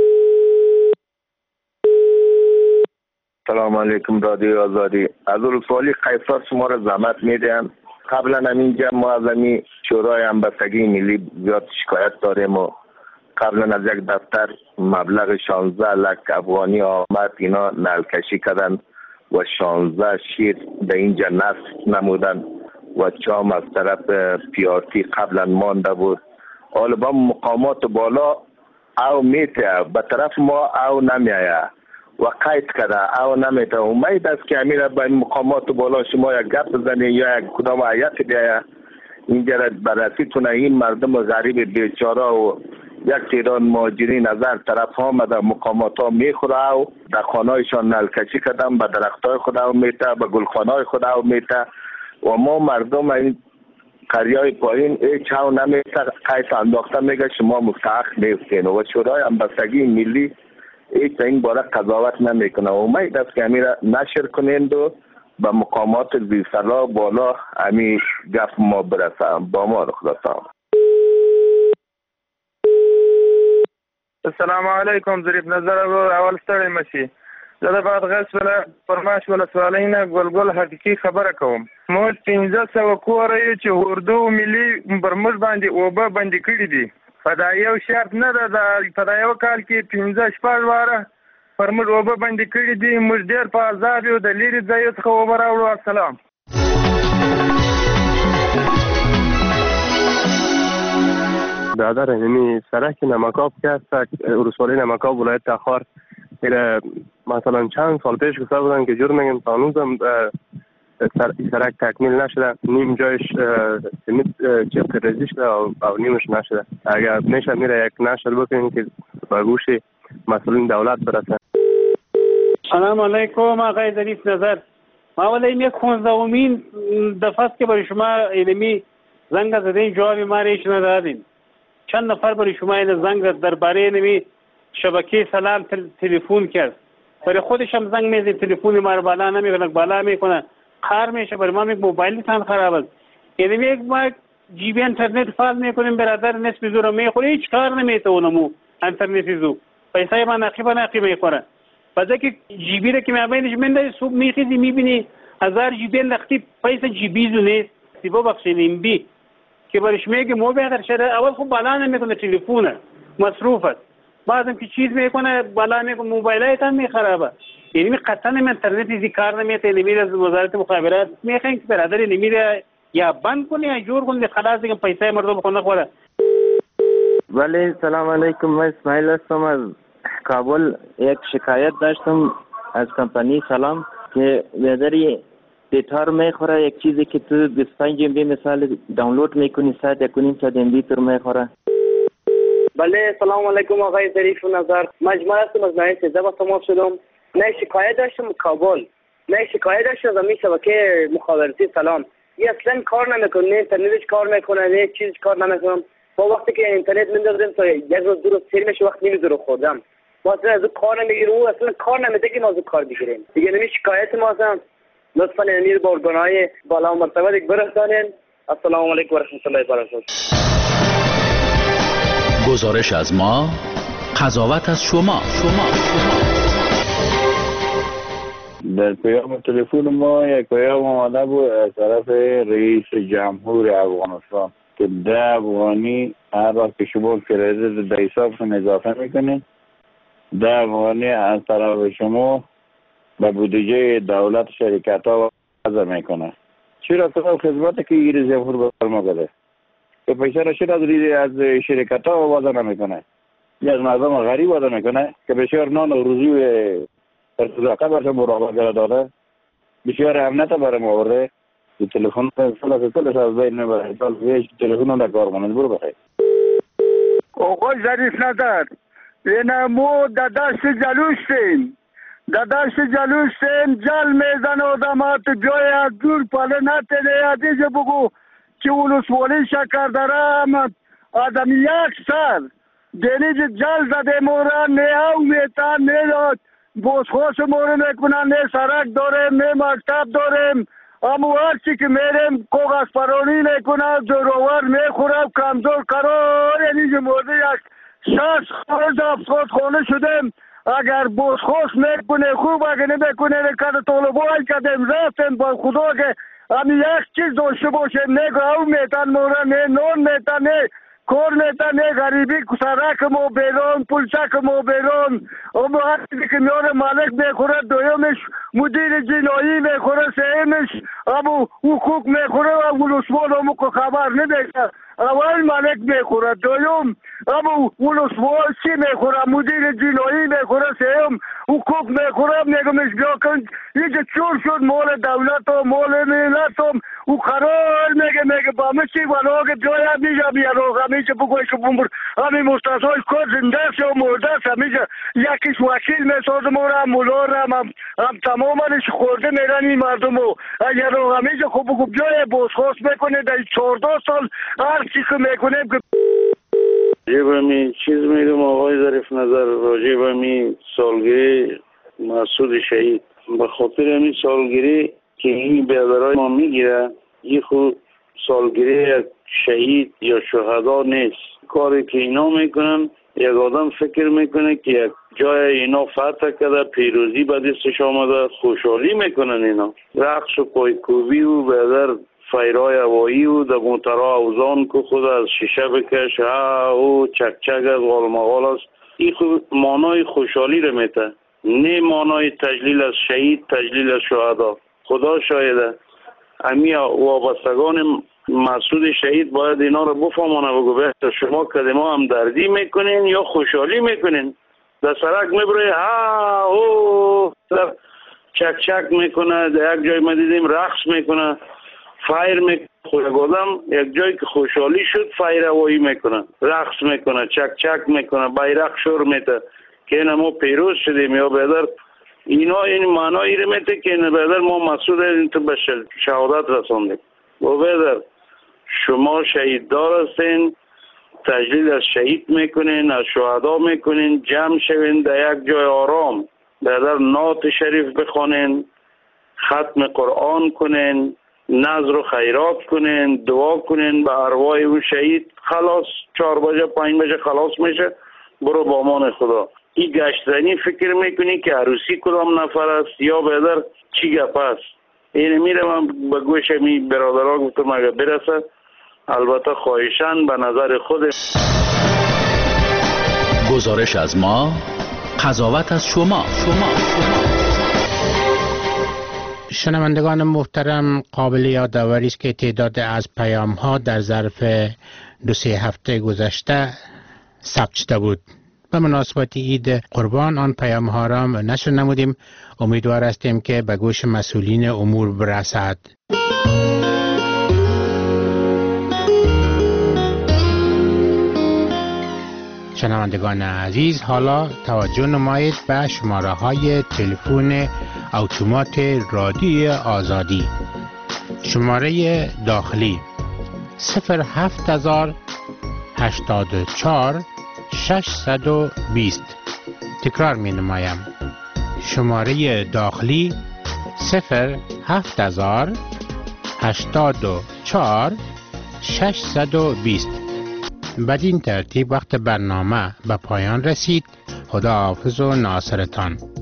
سلام علیکم رادیو آزادی. از ولسوالی قیصر شما را زحمت میدیم. قبلا همینجا ما از همین شورای همبستگی ملی زیاد شکایت داریم و قبلا از یک دفتر مبلغ شانزده لک افغانی آمد، اینا نلکشی کردن و شانزده شیر در اینجا نصف نمودن و چام از طرف پیارتی قبلا مانده بود. حالا با مقامات بالا او میته به طرف ما او نمیایه و قید کرده او نمیته. امید است که امیر با مقامات بالا شما یک گپ بزنید یا یک کدام آیت بیایه اینجا را بررسی کنه. این مردم غریب بیچاره و یک تعداد مهاجرین از هر طرف ها آمده مقامات ها میخوره و در خانه هایشان نلکشی کردن، به درخت های خود او میته، به گلخانه های خود او میته و ما مردم این قریه های پایین هیچ او نمیته قیس انداخته میگه شما مستحق نیستین و شورای همبستگی ملی هیچ این باره قضاوت نمیکنه. امید است که امیر نشر کنند و به مقامات زیرسلا بالا امی گفت ما برسم. با ما خدا سلام. السلام علیکم. ظریف نظر اول ستړی مشي. زه د بادغیس ولا فرماش ولسوالۍ نه ګلګل حقیقي خبره کوم. موږ پنځه سوه کوره یو چې اردو ملي پر موږ باندې اوبه بندي کړي دي. په دا یو شرط نه ده، په دا یو کال کې پنځه شپږ واره پر موږ اوبه بندي کړي دي. موږ ډېر په عذاب یو، د لرې ځایو څخه اوبه راوړو. السلام. برادر یعنی سرک نمکاب که هست ولسوالی نمکاب ولایت تخار مثلا چند سال پیش گفته بودن که جور میگیم تا هنوزم سر سرک تکمیل نشده، نیم جایش سمیت چپ ریزی شده و نیمش نشده. اگر میشه میره یک نشر بکنیم که به گوش مسئولین دولت برسه. سلام علیکم آقای ظریف نظر. ما ولی این یک خونزدهمین دفعه است که برای شما علمی زنگ زدین، جواب ما ریش ندادین. چند نفر برای شما این زنگ درباره نمی شبکه سلام تلفن کرد، برای خودش هم زنگ میزنه تلفن ما رو بالا نمیکنه، بالا میکنه خار میشه. برای ما میگه موبایل تان خراب است. یعنی میگه ما جی بی اینترنت فاز میکنیم برادر نصف زور میخوره، هیچ کار نمیتونمو اینترنت زو پیسای ما نقی با نقی میخوره. بعد که جی بی رو که میابینش منده صبح میخیزی میبینی هزار جیبی نقدی پیسه جیبی نیست سیبا بخشینیم بی که برش میگه مو بهتر شده اول خوب بالا نمیکنه تلفونه مصروف است بعدم که چیز میکنه بالا میکنه موبایلایت هم میخرابه یعنی می قطعا من اینترنت ایزی کار نمیته نمیره از وزارت مخابرات میخواین که برادر نمیره یا بند کنه یا جور کنه خلاص دیگه پیسه مردم بخونه خوره. ولی سلام علیکم، من اسماعیل هستم از کابل. یک شکایت داشتم از کمپانی سلام که بیادری دیتار میخوره، یک چیزی که تو بیست و پنج ام بی مثال دانلود میکنی ساعت یک و نیم ساعت ام بی تر میخوره. بله سلام علیکم آقای ظریف نظر، مجموعه هستم از نایه سیزده با تمام شدم. نه شکایت داشتم کابل، نه شکایت داشتم از امی شبکه مخابراتی سلام، یه اصلا کار نمیکنه، نه اینترنتش کار میکنه نه چیز کار نمیکنه. با وقتی که اینترنت میندازم تا یک روز دو روز سیر میشه وقت نمیذاره خوردم ما اصلا از کار نمیگیره، او اصلا کار نمیده که ما از کار بگیریم دیگه. نمی شکایت ما هستم، لطفا امیر با ارگانهای بالا و مرتبه دیگه برسانین. السلام علیکم و رحمت الله و برکاته. گزارش از ما، قضاوت از شما. شما در پیام تلفن ما یک پیام آمده بود از طرف رئیس جمهور افغانستان که ده افغانی هر وقت که شما کردیت در حسابتون اضافه میکنید ده افغانی از طرف شما به بودجه دولت شرکت ها وضع میکنه. چرا تو خدمت که رئیس جمهور برما بده که پیسه را چرا از شرکت ها وضع نمیکنه یا از مردم غریب وضع میکنه که بسیار نان و روزی ارتزاقه برشان مراقبه داده، بسیار امنیت برای ما آورده. تلفن فلک کلش از بین نبره تلفن هم در کار کنند. برو بخیر. آقای ظریف نظر، این مو در دشت جلوشتیم در دشت جلوشتیم جل میزن آدم ها تو جای از دور پله نتنه عدیجه بگو که ولسوالی شکر دارم آدم یک سر دینی جل زده مورا نه او میتن نه داد بوسخوش مورا میکنن نه سرک داریم نه مکتب داریم اما هرچی که میریم کاغذ پرانی میکنه زورآور میخوره کمزور قرار یعنی که مورد یک شش خانه افساد خانه شدیم. اگر بوسخوش میکنه خوب اگر نمیکنه نکرده طالبای کردیم رفتیم با خدا که اما یک چیز داشته باشیم نه گاو میتن مورا نه نون میتن نه کار میتن نه غریبی سرک مو بیرون پولچک مو بیرون اما هرچی که میاره مالک میخوره دویمش مدیر جنایی میخوره سهمش اما حقوق میخوره و ولسوال همو که خبر نمیشه. اول مالک میخوره دویم اما ولسوال چی میخوره مدیر جنایی میخوره سهم حقوق میخوره میگمش بیا کن اینجا چور شد مال دولت و مال ملت هم او قرار میگه میگه با مچی ولا که جای میجا بیارو همیشه بگوی که بمبر همی مستثای کار زنده شو مرده همیشه یکیش وکیل میسازه مورا مولا را هم, هم تمامش خورده میرن این مردم و اگر رو همیشه خوب خوب جای بازخواست میکنه در چهارده سال هر چی که میکنه راجب همی چیز میگم آقای ظریف نظر راجب همی سالگیری مسعود شهید به خاطر همی سالگیری که این بیادرهای ما میگیره این خود سالگیری یک شهید یا شهدا نیست. کاری که اینا میکنن یک آدم فکر میکنه که یک جای اینا فتح کرده پیروزی به دستش آمده خوشحالی میکنن. اینا رقص و پایکوبی و بیادر فیرای هوایی و در موترها اوزان که خود از شیشه بکش ها او چک چک از غالمغال است. این خود مانای خوشحالی رو میته نه مانای تجلیل از شهید تجلیل از شهدا. خدا شایده امی وابستگان مسعود شهید باید اینا رو بفهمانه بگو بهتر شما کده ما هم دردی میکنین یا خوشحالی میکنین. در سرک میبره ها او چک چک میکنه در یک جای ما دیدیم رقص میکنه فایر میکنه خود آدم یک جایی که خوشحالی شد فایر هوایی میکنه رقص میکنه چک چک میکنه بیرق شور میته که اینا ما پیروز شدیم یا بیادر اینا این معنایی رو میته که این بیادر ما مسعود این تو به شهادت رساندیم. و بیادر شما شهیددار هستین تجلیل از شهید میکنین از شهدا میکنین جمع شوین در یک جای آرام بیادر نعت شریف بخونین ختم قرآن کنین نظر و خیرات کنین دعا کنین به ارواح اون شهید. خلاص چهار بجه پنج بجه خلاص میشه برو با امان خدا. این گشتنی فکر میکنی که عروسی کدام نفر است یا بیادر چی گپ است این میرم به گوش می برادرها گفتم اگر برسه، البته خواهشان به نظر خود. گزارش از ما، قضاوت از شما. شما شنوندگان محترم، قابل یادآوری است که تعداد از پیام ها در ظرف دو سه هفته گذشته ثبت شده بود. به مناسبت عید قربان آن پیام ها را نشر نمودیم. امیدوار هستیم که به گوش مسئولین امور برسد. شنوندگان عزیز، حالا توجه نمایید به شماره های تلفن اتومات رادیوی آزادی. شماره داخلی صفر هفت هزار هشتاد و چهار ششصد و بیست. تکرار می نمایم. شماره داخلی صفر هفت هزار هشتاد و چهار ششصد و بیست. بدین ترتیب وقت برنامه به پایان رسید. خدا حافظ و ناصرتان.